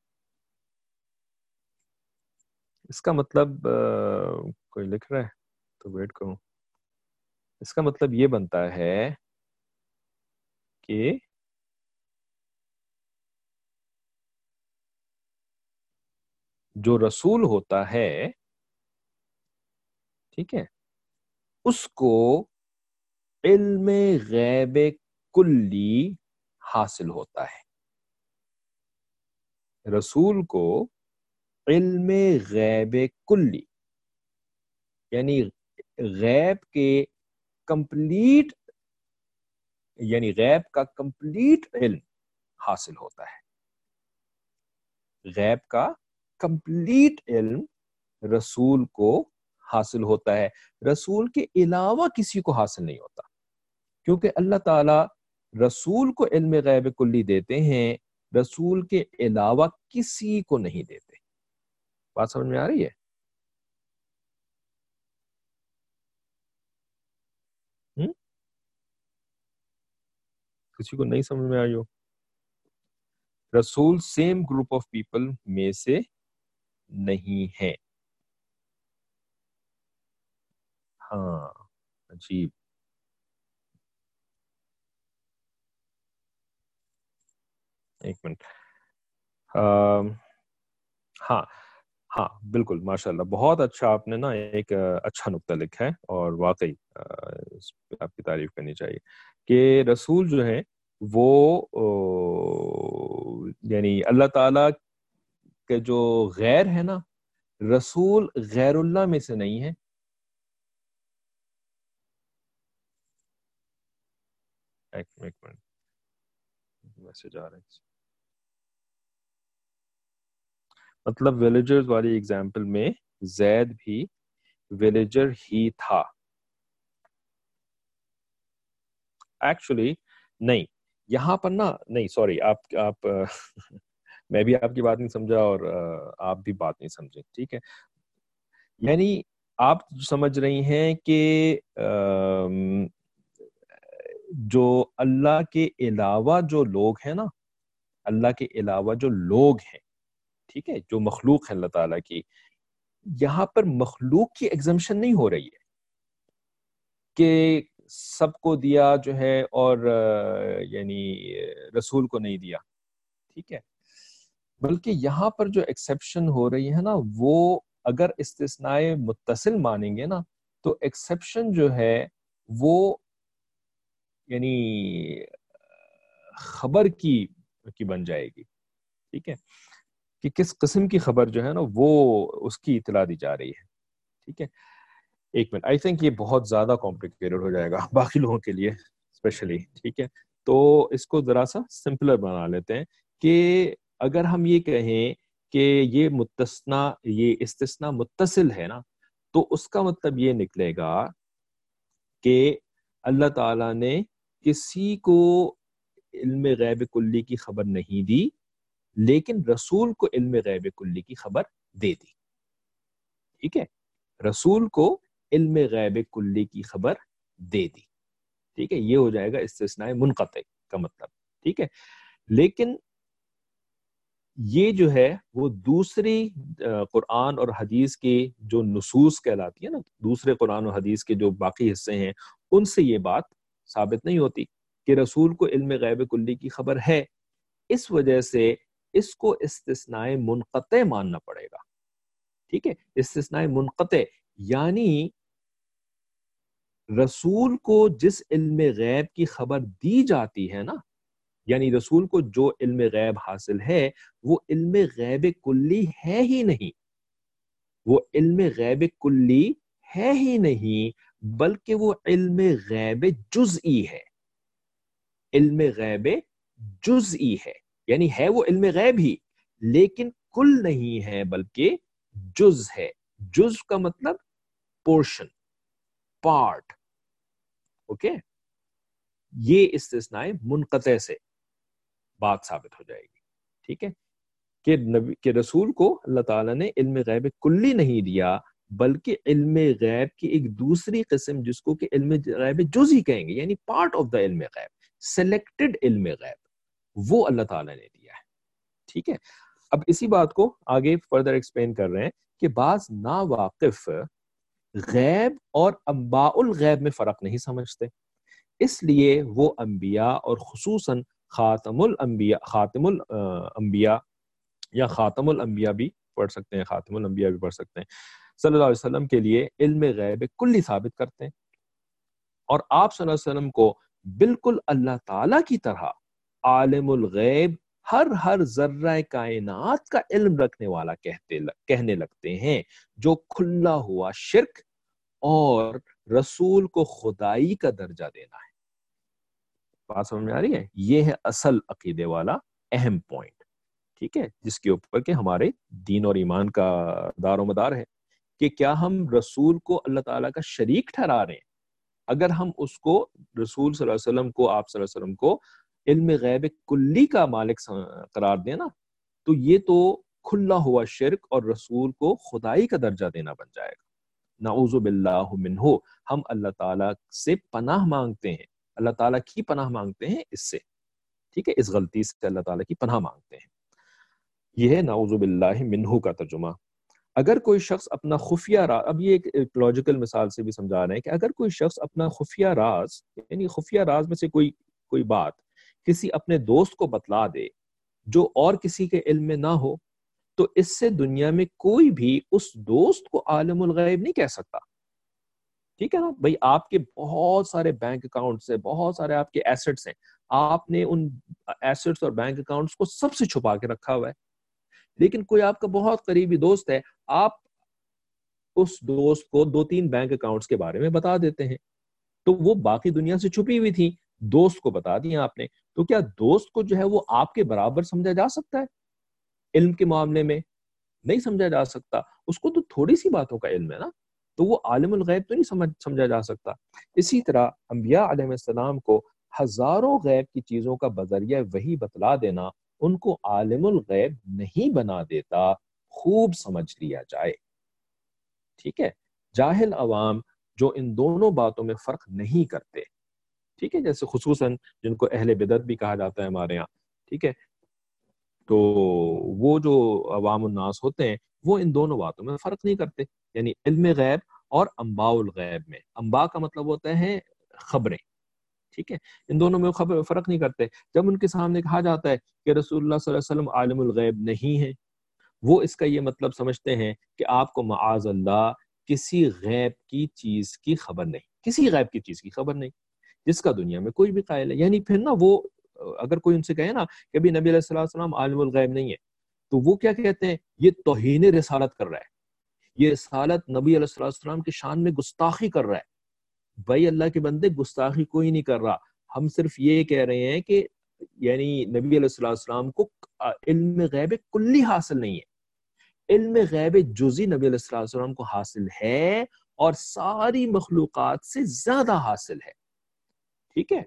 A: اس کا مطلب کوئی لکھ رہا ہے تو ویٹ کروں. اس کا مطلب یہ بنتا ہے کہ جو رسول ہوتا ہے، ٹھیک ہے، اس کو علم غیب کلی حاصل ہوتا ہے. رسول کو علم غیب کلی یعنی غیب کے کمپلیٹ یعنی غیب کا کمپلیٹ علم حاصل ہوتا ہے. غیب کا کمپلیٹ علم رسول کو حاصل ہوتا ہے، رسول کے علاوہ کسی کو حاصل نہیں ہوتا، کیونکہ اللہ تعالیٰ رسول کو علم غیب کلی دیتے ہیں، رسول کے علاوہ کسی کو نہیں دیتے. بات سمجھ میں آ رہی ہے؟ ہم؟ کسی کو نہیں سمجھ میں آئی ہو؟ رسول سیم گروپ آف پیپل میں سے نہیں ہے. ہاں، عجیب. ایک منٹ. ہاں ہاں بالکل، ماشاء اللہ، بہت اچھا آپ نے نا ایک اچھا نقطہ لکھا ہے اور واقعی اس پہ آپ کی تعریف کرنی چاہیے کہ رسول جو ہے وہ یعنی اللہ تعالیٰ کے جو غیر ہے نا، رسول غیر اللہ میں سے نہیں ہے. ایک منٹ میسج آ رہا ہے. مطلب ویلیجرز والی ایگزامپل میں زید بھی ویلیجر ہی تھا. ایکچولی نہیں، یہاں پر نا نہیں، سوری، آپ آپ میں بھی آپ کی بات نہیں سمجھا اور آپ بھی بات نہیں سمجھے. ٹھیک ہے، یعنی آپ سمجھ رہی ہیں کہ جو اللہ کے علاوہ جو لوگ ہیں نا، اللہ کے علاوہ جو لوگ ہیں، ٹھیک ہے، جو مخلوق ہے اللہ تعالیٰ کی، یہاں پر مخلوق کی ایگزمپشن نہیں ہو رہی ہے کہ سب کو دیا جو ہے اور یعنی رسول کو نہیں دیا. ٹھیک ہے، بلکہ یہاں پر جو ایکسیپشن ہو رہی ہے نا، وہ اگر استثناء متصل مانیں گے نا تو ایکسیپشن جو ہے وہ یعنی خبر کی کی بن جائے گی. ٹھیک ہے، کہ کس قسم کی خبر جو ہے نا وہ اس کی اطلاع دی جا رہی ہے. ٹھیک ہے، ایک منٹ، آئی تھنک یہ بہت زیادہ کمپلیکیٹڈ ہو جائے گا باقی لوگوں کے لیے اسپیشلی. ٹھیک ہے، تو اس کو ذرا سا سمپلر بنا لیتے ہیں کہ اگر ہم یہ کہیں کہ یہ متصنا یہ استثناء متصل ہے نا، تو اس کا مطلب یہ نکلے گا کہ اللہ تعالیٰ نے کسی کو علم غیب کلی کی خبر نہیں دی، لیکن رسول کو علم غیب کلی کی خبر دے دی. ٹھیک ہے، رسول کو علم غیب کلی کی خبر دے دی. ٹھیک ہے، یہ ہو جائے گا استثناء منقطع کا مطلب. ٹھیک ہے، لیکن یہ جو ہے وہ دوسری قرآن اور حدیث کی جو نصوص کہلاتی ہے نا، دوسرے قرآن اور حدیث کے جو باقی حصے ہیں، ان سے یہ بات ثابت نہیں ہوتی کہ رسول کو علم غیب کلی کی خبر ہے. اس وجہ سے اس کو استثناء منقطع ماننا پڑے گا. ٹھیک ہے، استثناء منقطع یعنی رسول کو جس علم غیب کی خبر دی جاتی ہے نا، یعنی رسول کو جو علم غیب حاصل ہے وہ علم غیب کلی ہے ہی نہیں، وہ علم غیب کلی ہے ہی نہیں بلکہ وہ علم غیب جزئی ہے. علم غیب جزئی ہے یعنی ہے وہ علم غیب ہی، لیکن کل نہیں ہے بلکہ جز ہے. جز کا مطلب پورشن، پارٹ. اوکے، یہ استثناء منقطع سے بات ثابت ہو جائے گی. ٹھیک ہے، کہ نبی کہ رسول کو اللہ تعالیٰ نے علم غیب کلی نہیں دیا بلکہ علم غیب کی ایک دوسری قسم جس کو کہ علم غیب جزئی کہیں گے، یعنی پارٹ آف دا علم غیب، سلیکٹڈ علم غیب، وہ اللہ تعالیٰ نے دیا ہے. ٹھیک ہے، اب اسی بات کو آگے فردر ایکسپلین کر رہے ہیں کہ بعض ناواقف غیب اور انباء الغیب میں فرق نہیں سمجھتے، اس لیے وہ انبیاء اور خصوصاً خاتم الانبیاء خاتم الانبیاء یا خاتم الانبیاء بھی پڑھ سکتے ہیں، خاتم الانبیاء بھی پڑھ سکتے ہیں، صلی اللہ علیہ وسلم کے لیے علم غیب کلی ثابت کرتے ہیں، اور آپ صلی اللہ علیہ وسلم کو بالکل اللہ تعالیٰ کی طرح عالم الغیب، ہر ہر ذرہ کائنات کا علم رکھنے والا کہتے کہنے لگتے ہیں، جو کھلا ہوا شرک اور رسول کو خدائی کا درجہ دینا ہے. بات سمجھ میں آ رہی ہے؟ یہ ہے اصل عقیدے والا اہم پوائنٹ. ٹھیک ہے، جس کے اوپر کہ ہمارے دین اور ایمان کا دار و مدار ہے کہ کیا ہم رسول کو اللہ تعالیٰ کا شریک ٹھہرا رہے ہیں. اگر ہم اس کو رسول صلی اللہ علیہ وسلم کو آپ صلی اللہ علیہ وسلم کو علم غیب کلی کا مالک قرار دیں نا، تو یہ تو کھلا ہوا شرک اور رسول کو خدائی کا درجہ دینا بن جائے گا. نعوذ باللہ منہ، ہم اللہ تعالیٰ سے پناہ مانگتے ہیں، اللہ تعالیٰ کی پناہ مانگتے ہیں اس سے. ٹھیک ہے، اس غلطی سے اللہ تعالیٰ کی پناہ مانگتے ہیں. یہ ہے نعوذ باللہ منہ کا ترجمہ. اگر کوئی شخص اپنا خفیہ راز، اب یہ ایک لاجیکل مثال سے بھی سمجھا رہے ہیں کہ اگر کوئی شخص اپنا خفیہ راز، یعنی خفیہ راز میں سے کوئی کوئی بات کسی اپنے دوست کو بتلا دے جو اور کسی کے علم میں نہ ہو، تو اس سے دنیا میں کوئی بھی اس دوست کو عالم الغیب نہیں کہہ سکتا. ٹھیک ہے نا بھائی، آپ کے بہت سارے بینک اکاؤنٹس ہیں، بہت سارے آپ کے ایسٹس ہیں، آپ نے ان ایسٹس اور بینک اکاؤنٹس کو سب سے چھپا کے رکھا ہوا ہے، لیکن کوئی آپ کا بہت قریبی دوست ہے، آپ
B: اس دوست کو دو تین بینک اکاؤنٹس کے بارے میں بتا دیتے ہیں، تو وہ باقی دنیا سے چھپی ہوئی تھی، دوست کو بتا دیا آپ نے، تو کیا دوست کو جو ہے وہ آپ کے برابر سمجھا جا سکتا ہے علم کے معاملے میں؟ نہیں سمجھا جا سکتا، اس کو تو تھوڑی سی باتوں کا علم ہے نا، تو وہ عالم الغیب تو نہیں سمجھ سمجھا جا سکتا۔ اسی طرح انبیاء علیہ السلام کو ہزاروں غیب کی چیزوں کا بذریعہ وحی بتلا دینا ان کو عالم الغیب نہیں بنا دیتا، خوب سمجھ لیا جائے، ٹھیک ہے؟ جاہل عوام جو ان دونوں باتوں میں فرق نہیں کرتے، ٹھیک ہے، جیسے خصوصاً جن کو اہل بدعت بھی کہا جاتا ہے ہمارے ہاں، ٹھیک ہے، تو وہ جو عوام الناس ہوتے ہیں وہ ان دونوں باتوں میں فرق نہیں کرتے، یعنی علم غیب اور انباء الغیب میں۔ انباء کا مطلب ہوتا ہے خبریں، ٹھیک ہے، ان دونوں میں خبر فرق نہیں کرتے۔ جب ان کے سامنے کہا جاتا ہے کہ رسول اللہ صلی اللہ علیہ وسلم عالم الغیب نہیں ہے، وہ اس کا یہ مطلب سمجھتے ہیں کہ آپ کو معاذ اللہ کسی غیب کی چیز کی خبر نہیں، کسی غیب کی چیز کی خبر نہیں جس کا دنیا میں کوئی بھی قائل ہے۔ یعنی پھر نا وہ اگر کوئی ان سے کہے نا کہ ابھی نبی علیہ الصلوۃ والسلام عالم الغیب نہیں ہے، تو وہ کیا کہتے ہیں؟ یہ توہین رسالت کر رہا ہے، یہ رسالت نبی علیہ الصلوۃ والسلام کی شان میں گستاخی کر رہا ہے۔ بھائی اللہ کے بندے، گستاخی کوئی نہیں کر رہا، ہم صرف یہ کہہ رہے ہیں کہ یعنی نبی علیہ الصلوۃ والسلام کو علم غیب کلی حاصل نہیں ہے، علم غیب جزئی نبی علیہ الصلوۃ والسلام کو حاصل ہے اور ساری مخلوقات سے زیادہ حاصل ہے، ٹھیک ہے؟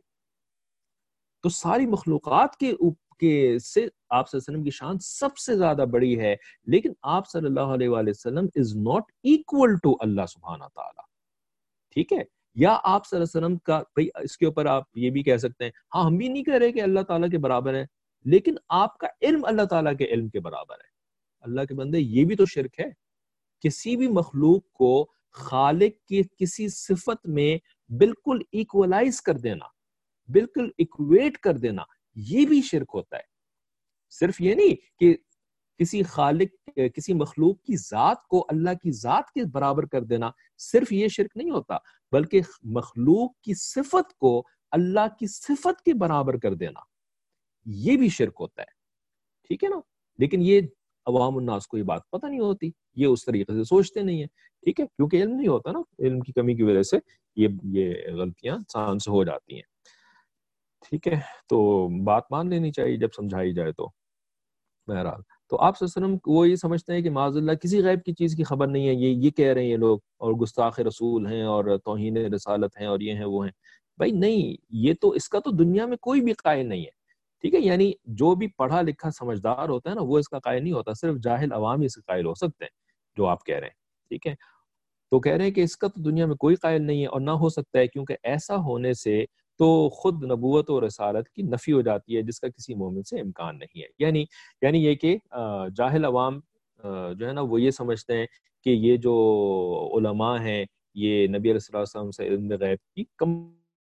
B: تو ساری مخلوقات کے کے سے آپ صلی اللہ علیہ وسلم کی شان سب سے زیادہ بڑی ہے، لیکن آپ صلی اللہ علیہ وآلہ وسلم is not equal to Allah سبحانہ تعالیٰ، ٹھیک ہے؟ یا آپ صلی اللہ علیہ وسلم کا بھئی اس کے اوپر آپ یہ بھی کہہ سکتے ہیں، ہاں ہم بھی نہیں کہہ رہے کہ اللہ تعالیٰ کے برابر ہے، لیکن آپ کا علم اللہ تعالیٰ کے علم کے برابر ہے۔ اللہ کے بندے، یہ بھی تو شرک ہے، کسی بھی مخلوق کو خالق کی کسی صفت میں بالکل ایکولائز کر دینا، بالکل ایکویٹ کر دینا، یہ بھی شرک ہوتا ہے۔ صرف یہ نہیں کہ کسی خالق کسی مخلوق کی ذات کو اللہ کی ذات کے برابر کر دینا، صرف یہ شرک نہیں ہوتا، بلکہ مخلوق کی صفت کو اللہ کی صفت کے برابر کر دینا، یہ بھی شرک ہوتا ہے، ٹھیک ہے نا؟ لیکن یہ عوام الناس کو یہ بات پتہ نہیں ہوتی، یہ اس طریقے سے سوچتے نہیں ہیں، ٹھیک ہے، کیونکہ علم نہیں ہوتا نا، علم کی کمی کی وجہ سے یہ یہ غلطیاں انسان سے ہو جاتی ہیں، ٹھیک ہے؟ تو بات مان لینی چاہیے جب سمجھائی جائے تو۔ بہرحال تو آپ صلی اللہ علیہ وسلم وہ یہ سمجھتے ہیں کہ معاذ اللہ کسی غیب کی چیز کی خبر نہیں ہے، یہ یہ کہہ رہے ہیں یہ لوگ، اور گستاخ رسول ہیں اور توہین رسالت ہیں اور یہ ہیں وہ ہیں۔ بھائی نہیں، یہ تو اس کا تو دنیا میں کوئی بھی قائل نہیں ہے، ٹھیک ہے؟ یعنی جو بھی پڑھا لکھا سمجھدار ہوتا ہے نا وہ اس کا قائل نہیں ہوتا، صرف جاہل عوام ہی اس کا قائل ہو سکتے ہیں جو آپ کہہ رہے ہیں، ٹھیک ہے؟ تو کہہ رہے ہیں کہ اس کا تو دنیا میں کوئی قائل نہیں ہے اور نہ ہو سکتا ہے، کیونکہ ایسا ہونے سے تو خود نبوت و رسالت کی نفی ہو جاتی ہے جس کا کسی مومن سے امکان نہیں ہے۔ یعنی یعنی یہ کہ جاہل عوام جو ہے نا وہ یہ سمجھتے ہیں کہ یہ جو علماء ہیں یہ نبی علیہ الصلوۃ والسلام سے علم غیب کی کم،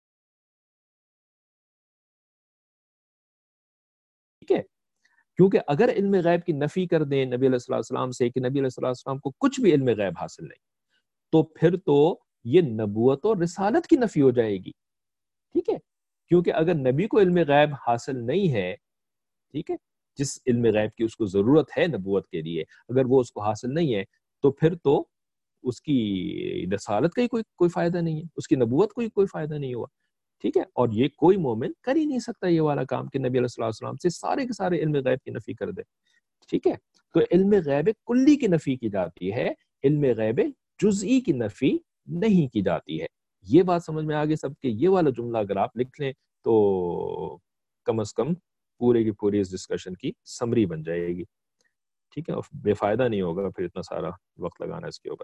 B: ٹھیک ہے؟ کیونکہ اگر علم غیب کی نفی کر دیں نبی علیہ الصلوۃ والسلام سے کہ نبی علیہ الصلوۃ والسلام کو کچھ بھی علم غیب حاصل نہیں، تو پھر تو یہ نبوت اور رسالت کی نفی ہو جائے گی، ٹھیک ہے؟ کیونکہ اگر نبی کو علم غیب حاصل نہیں ہے، ٹھیک ہے، جس علم غیب کی اس کو ضرورت ہے نبوت کے لیے، اگر وہ اس کو حاصل نہیں ہے تو پھر تو اس کی رسالت کا ہی کوئی کوئی فائدہ نہیں ہے، اس کی نبوت کو ہی کوئی فائدہ نہیں ہوا، ٹھیک ہے؟ اور یہ کوئی مومن کر ہی نہیں سکتا یہ والا کام کہ نبی علیہ الصلوۃ والسلام سے سارے کے سارے علم غیب کی نفی کر دے، ٹھیک ہے؟ تو علم غیب کلی کی نفی کی جاتی ہے، علم غیب جزئی کی نفی نہیں کی جاتی ہے۔ یہ بات سمجھ میں آگے سب کے، یہ والا جملہ اگر آپ لکھ لیں تو کم از کم پورے کی پوری اس ڈسکشن کی سمری بن جائے گی، ٹھیک ہے؟ اور بے فائدہ نہیں ہوگا پھر اتنا سارا وقت لگانا اس کے اوپر۔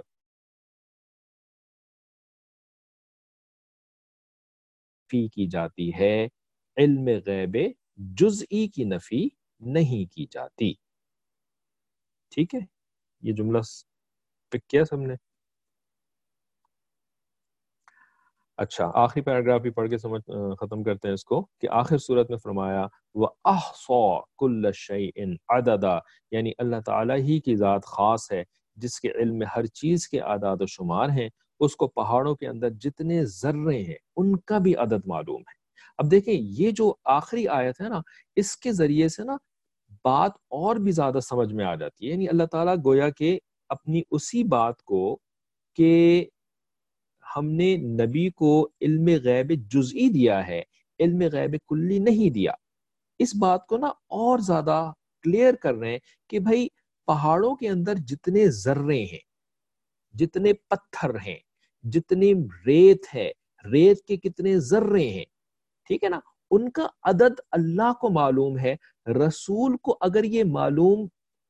B: نفی کی جاتی ہے، علم غیب جزئی کی نفی نہیں کی جاتی، ٹھیک ہے؟ یہ جملہ پک کیا سب نے؟ اچھا، آخری پیراگراف بھی پڑھ کے سمجھ ختم کرتے ہیں اس کو، کہ آخر صورت میں فرمایا وَأَحْصَى كُلَّ شَيْءٍ عَدَدًا، یعنی اللہ تعالیٰ ہی کی ذات خاص ہے جس کے علم میں ہر چیز کے اعداد و شمار ہیں، اس کو پہاڑوں کے اندر جتنے ذرے ہیں ان کا بھی عدد معلوم ہے۔ اب دیکھیں یہ جو آخری آیت ہے نا، اس کے ذریعے سے نا بات اور بھی زیادہ سمجھ میں آ جاتی ہے، یعنی اللہ تعالیٰ گویا کہ اپنی اسی بات کو کہ ہم نے نبی کو علم غیب جزئی دیا ہے، علم غیب کلی نہیں دیا. اس بات کو نا اور زیادہ کلیئر کر رہے ہیں کہ بھائی پہاڑوں کے اندر جتنے ذرے ہیں، جتنے پتھر ہیں، جتنی ریت ہے، ریت کے کتنے ذرے ہیں، ٹھیک ہے نا، ان کا عدد اللہ کو معلوم ہے. رسول کو اگر یہ معلوم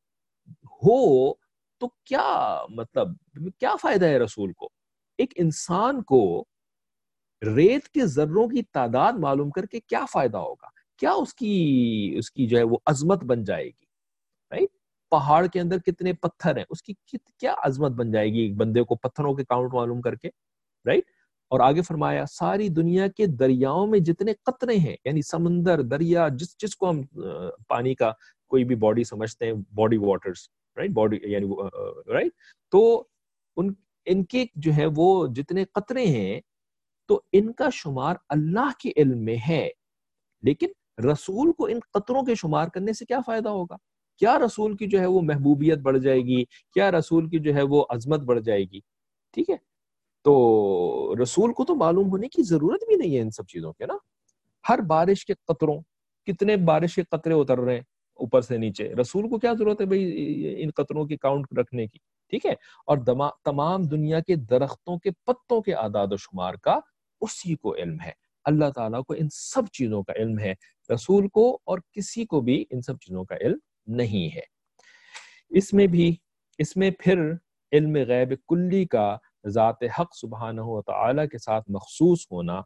B: ہو تو کیا مطلب کیا فائدہ ہے رسول کو؟ ایک انسان کو ریت کے ذروں کی تعداد معلوم کر کے کیا فائدہ ہوگا؟ کیا اس کی اس کی جو ہے وہ عظمت بن جائے گی؟ رائٹ؟ پہاڑ کے اندر کتنے پتھر ہیں، اس کی کیا عظمت بن جائے گی ایک بندے کو پتھروں کے کاؤنٹ معلوم کر کے؟ رائٹ؟ اور آگے فرمایا ساری دنیا کے دریاؤں میں جتنے قطرے ہیں، یعنی سمندر، دریا، جس جس کو ہم پانی کا کوئی بھی باڈی سمجھتے ہیں، باڈی واٹرز، رائٹ، باڈی یعنی رائٹ، تو ان ان کے جو ہے وہ جتنے قطرے ہیں تو ان کا شمار اللہ کے علم میں ہے. لیکن رسول کو ان قطروں کے شمار کرنے سے کیا فائدہ ہوگا؟ کیا رسول کی جو ہے وہ محبوبیت بڑھ جائے گی؟ کیا رسول کی جو ہے وہ عظمت بڑھ جائے گی؟ ٹھیک ہے، تو رسول کو تو معلوم ہونے کی ضرورت بھی نہیں ہے ان سب چیزوں کے نا. ہر بارش کے قطروں، کتنے بارش کے قطرے اتر رہے ہیں اوپر سے نیچے، رسول کو کیا ضرورت ہے بھئی ان قطروں کی کاؤنٹ رکھنے کی؟ ٹھیک ہے. اور تمام دنیا کے درختوں کے پتوں کے اعداد و شمار کا اسی کو علم ہے. اللہ تعالیٰ کو ان سب چیزوں کا علم ہے، رسول کو اور کسی کو بھی ان سب چیزوں کا علم نہیں ہے. اس میں بھی اس میں پھر علم غیب کلی کا ذات حق سبحانہ و تعالیٰ کے ساتھ مخصوص ہونا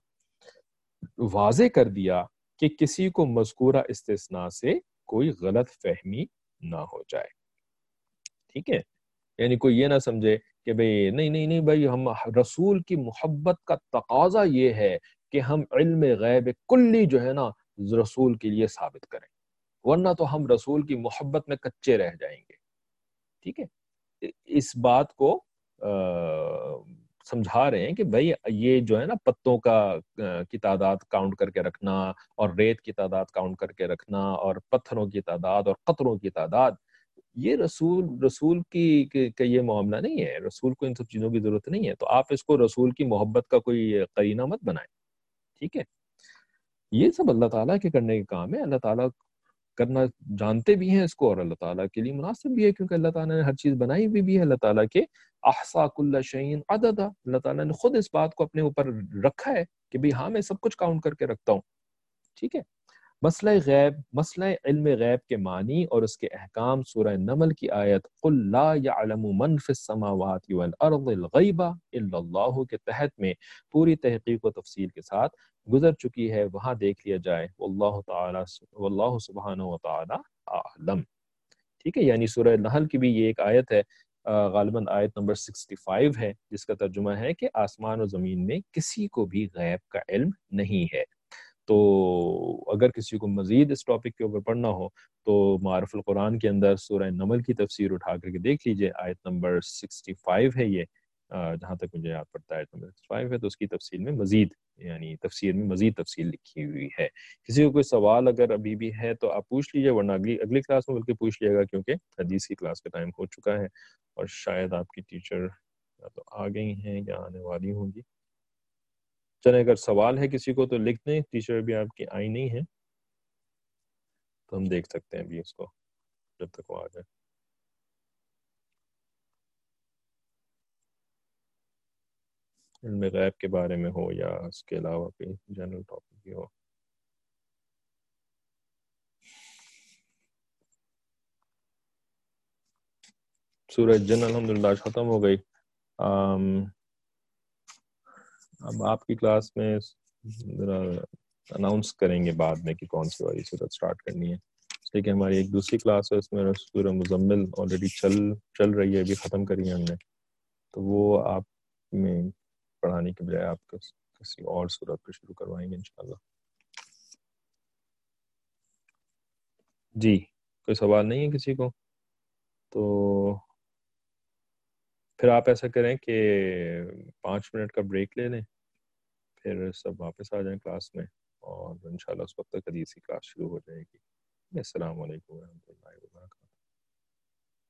B: واضح کر دیا کہ کسی کو مذکورہ استثناء سے کوئی غلط فہمی نہ ہو جائے. ٹھیک ہے، یعنی کوئی یہ نہ سمجھے کہ بھئی نہیں نہیں نہیں بھئی ہم رسول کی محبت کا تقاضا یہ ہے کہ ہم علم غیب کلی جو ہے نا رسول کے لیے ثابت کریں، ورنہ تو ہم رسول کی محبت میں کچے رہ جائیں گے. ٹھیک ہے، اس بات کو سمجھا رہے ہیں کہ بھئی یہ جو ہے نا پتوں کا کی تعداد کاؤنٹ کر کے رکھنا اور ریت کی تعداد کاؤنٹ کر کے رکھنا اور پتھروں کی تعداد اور قطروں کی تعداد، یہ رسول رسول کی کا یہ معاملہ نہیں ہے. رسول کو ان سب چیزوں کی ضرورت نہیں ہے، تو آپ اس کو رسول کی محبت کا کوئی قرینہ مت بنائیں. ٹھیک ہے، یہ سب اللہ تعالیٰ کے کرنے کے کام ہے. اللہ تعالیٰ کرنا جانتے بھی ہیں اس کو، اور اللہ تعالیٰ کے لیے مناسب بھی ہے، کیونکہ اللہ تعالیٰ نے ہر چیز بنائی بھی بھی ہے. اللہ تعالیٰ کے احصا کل شیء عددا، اللہ تعالیٰ نے خود اس بات کو اپنے اوپر رکھا ہے کہ بھی ہاں میں سب کچھ کاؤنٹ کر کے رکھتا ہوں. ٹھیک ہے. مسئلہ غیب، مسئلہ علم غیب کے معنی اور اس کے احکام سورہ نمل کی آیت قل لا يعلم من في السماوات والارض الغیب الا اللہ کے تحت میں پوری تحقیق و تفصیل کے ساتھ گزر چکی ہے، وہاں دیکھ لیا جائے. واللہ تعالی واللہ سبحانہ و تعالی اعلم. ٹھیک ہے، یعنی سورہ نحل کی بھی یہ ایک آیت ہے، غالباً آیت نمبر پچاس ہے، جس کا ترجمہ ہے کہ آسمان و زمین میں کسی کو بھی غیب کا علم نہیں ہے. تو اگر کسی کو مزید اس ٹاپک کے اوپر پڑھنا ہو تو معارف القرآن کے اندر سورہ نمل کی تفسیر اٹھا کر کے دیکھ لیجئے. آیت نمبر پچاس ہے یہ، جہاں تک مجھے یاد پڑتا ہے آیت نمبر پچاس ہے، تو اس کی تفصیل میں مزید یعنی تفسیر میں مزید تفصیل لکھی ہوئی ہے. کسی کو کوئی سوال اگر ابھی بھی ہے تو آپ پوچھ لیجئے، ورنہ اگلی اگلی کلاس میں بلکہ پوچھ لیے گا، کیونکہ حدیث کی کلاس کا ٹائم ہو چکا ہے اور شاید آپ کی ٹیچر یا تو آ گئی ہیں یا آنے والی ہوں گی. چلیں اگر سوال ہے کسی کو تو لکھ دیں، ٹیچر بھی آپ کی آئی نہیں ہے تو ہم دیکھ سکتے ہیں ابھی اس کو جب تک وہ آ جائے. علم غیب کے بارے میں ہو یا اس کے علاوہ کوئی جنرل ٹاپک بھی ہو. سورہ جن الحمدللہ ختم ہو گئی. آم اب آپ کی کلاس میں ذرا اناؤنس کریں گے بعد میں کہ کون سی والی صورت سٹارٹ کرنی ہے، اس لیے کہ ہماری ایک دوسری کلاس ہے، اس میں سورہ مزمل آلریڈی چل چل رہی ہے، ابھی ختم کری ہے ہم نے، تو وہ آپ میں پڑھانے کے بجائے آپ کو کسی اور صورت پہ شروع کروائیں گے انشاءاللہ. جی کوئی سوال نہیں ہے کسی کو؟ تو پھر آپ ایسا کریں کہ پانچ منٹ کا بریک لے لیں، پھر سب واپس آ جائیں کلاس میں، اور انشاءاللہ اس وقت تک حدیث کی کلاس شروع ہو جائے گی. السلام علیکم ورحمۃ اللہ وبرکاتہ.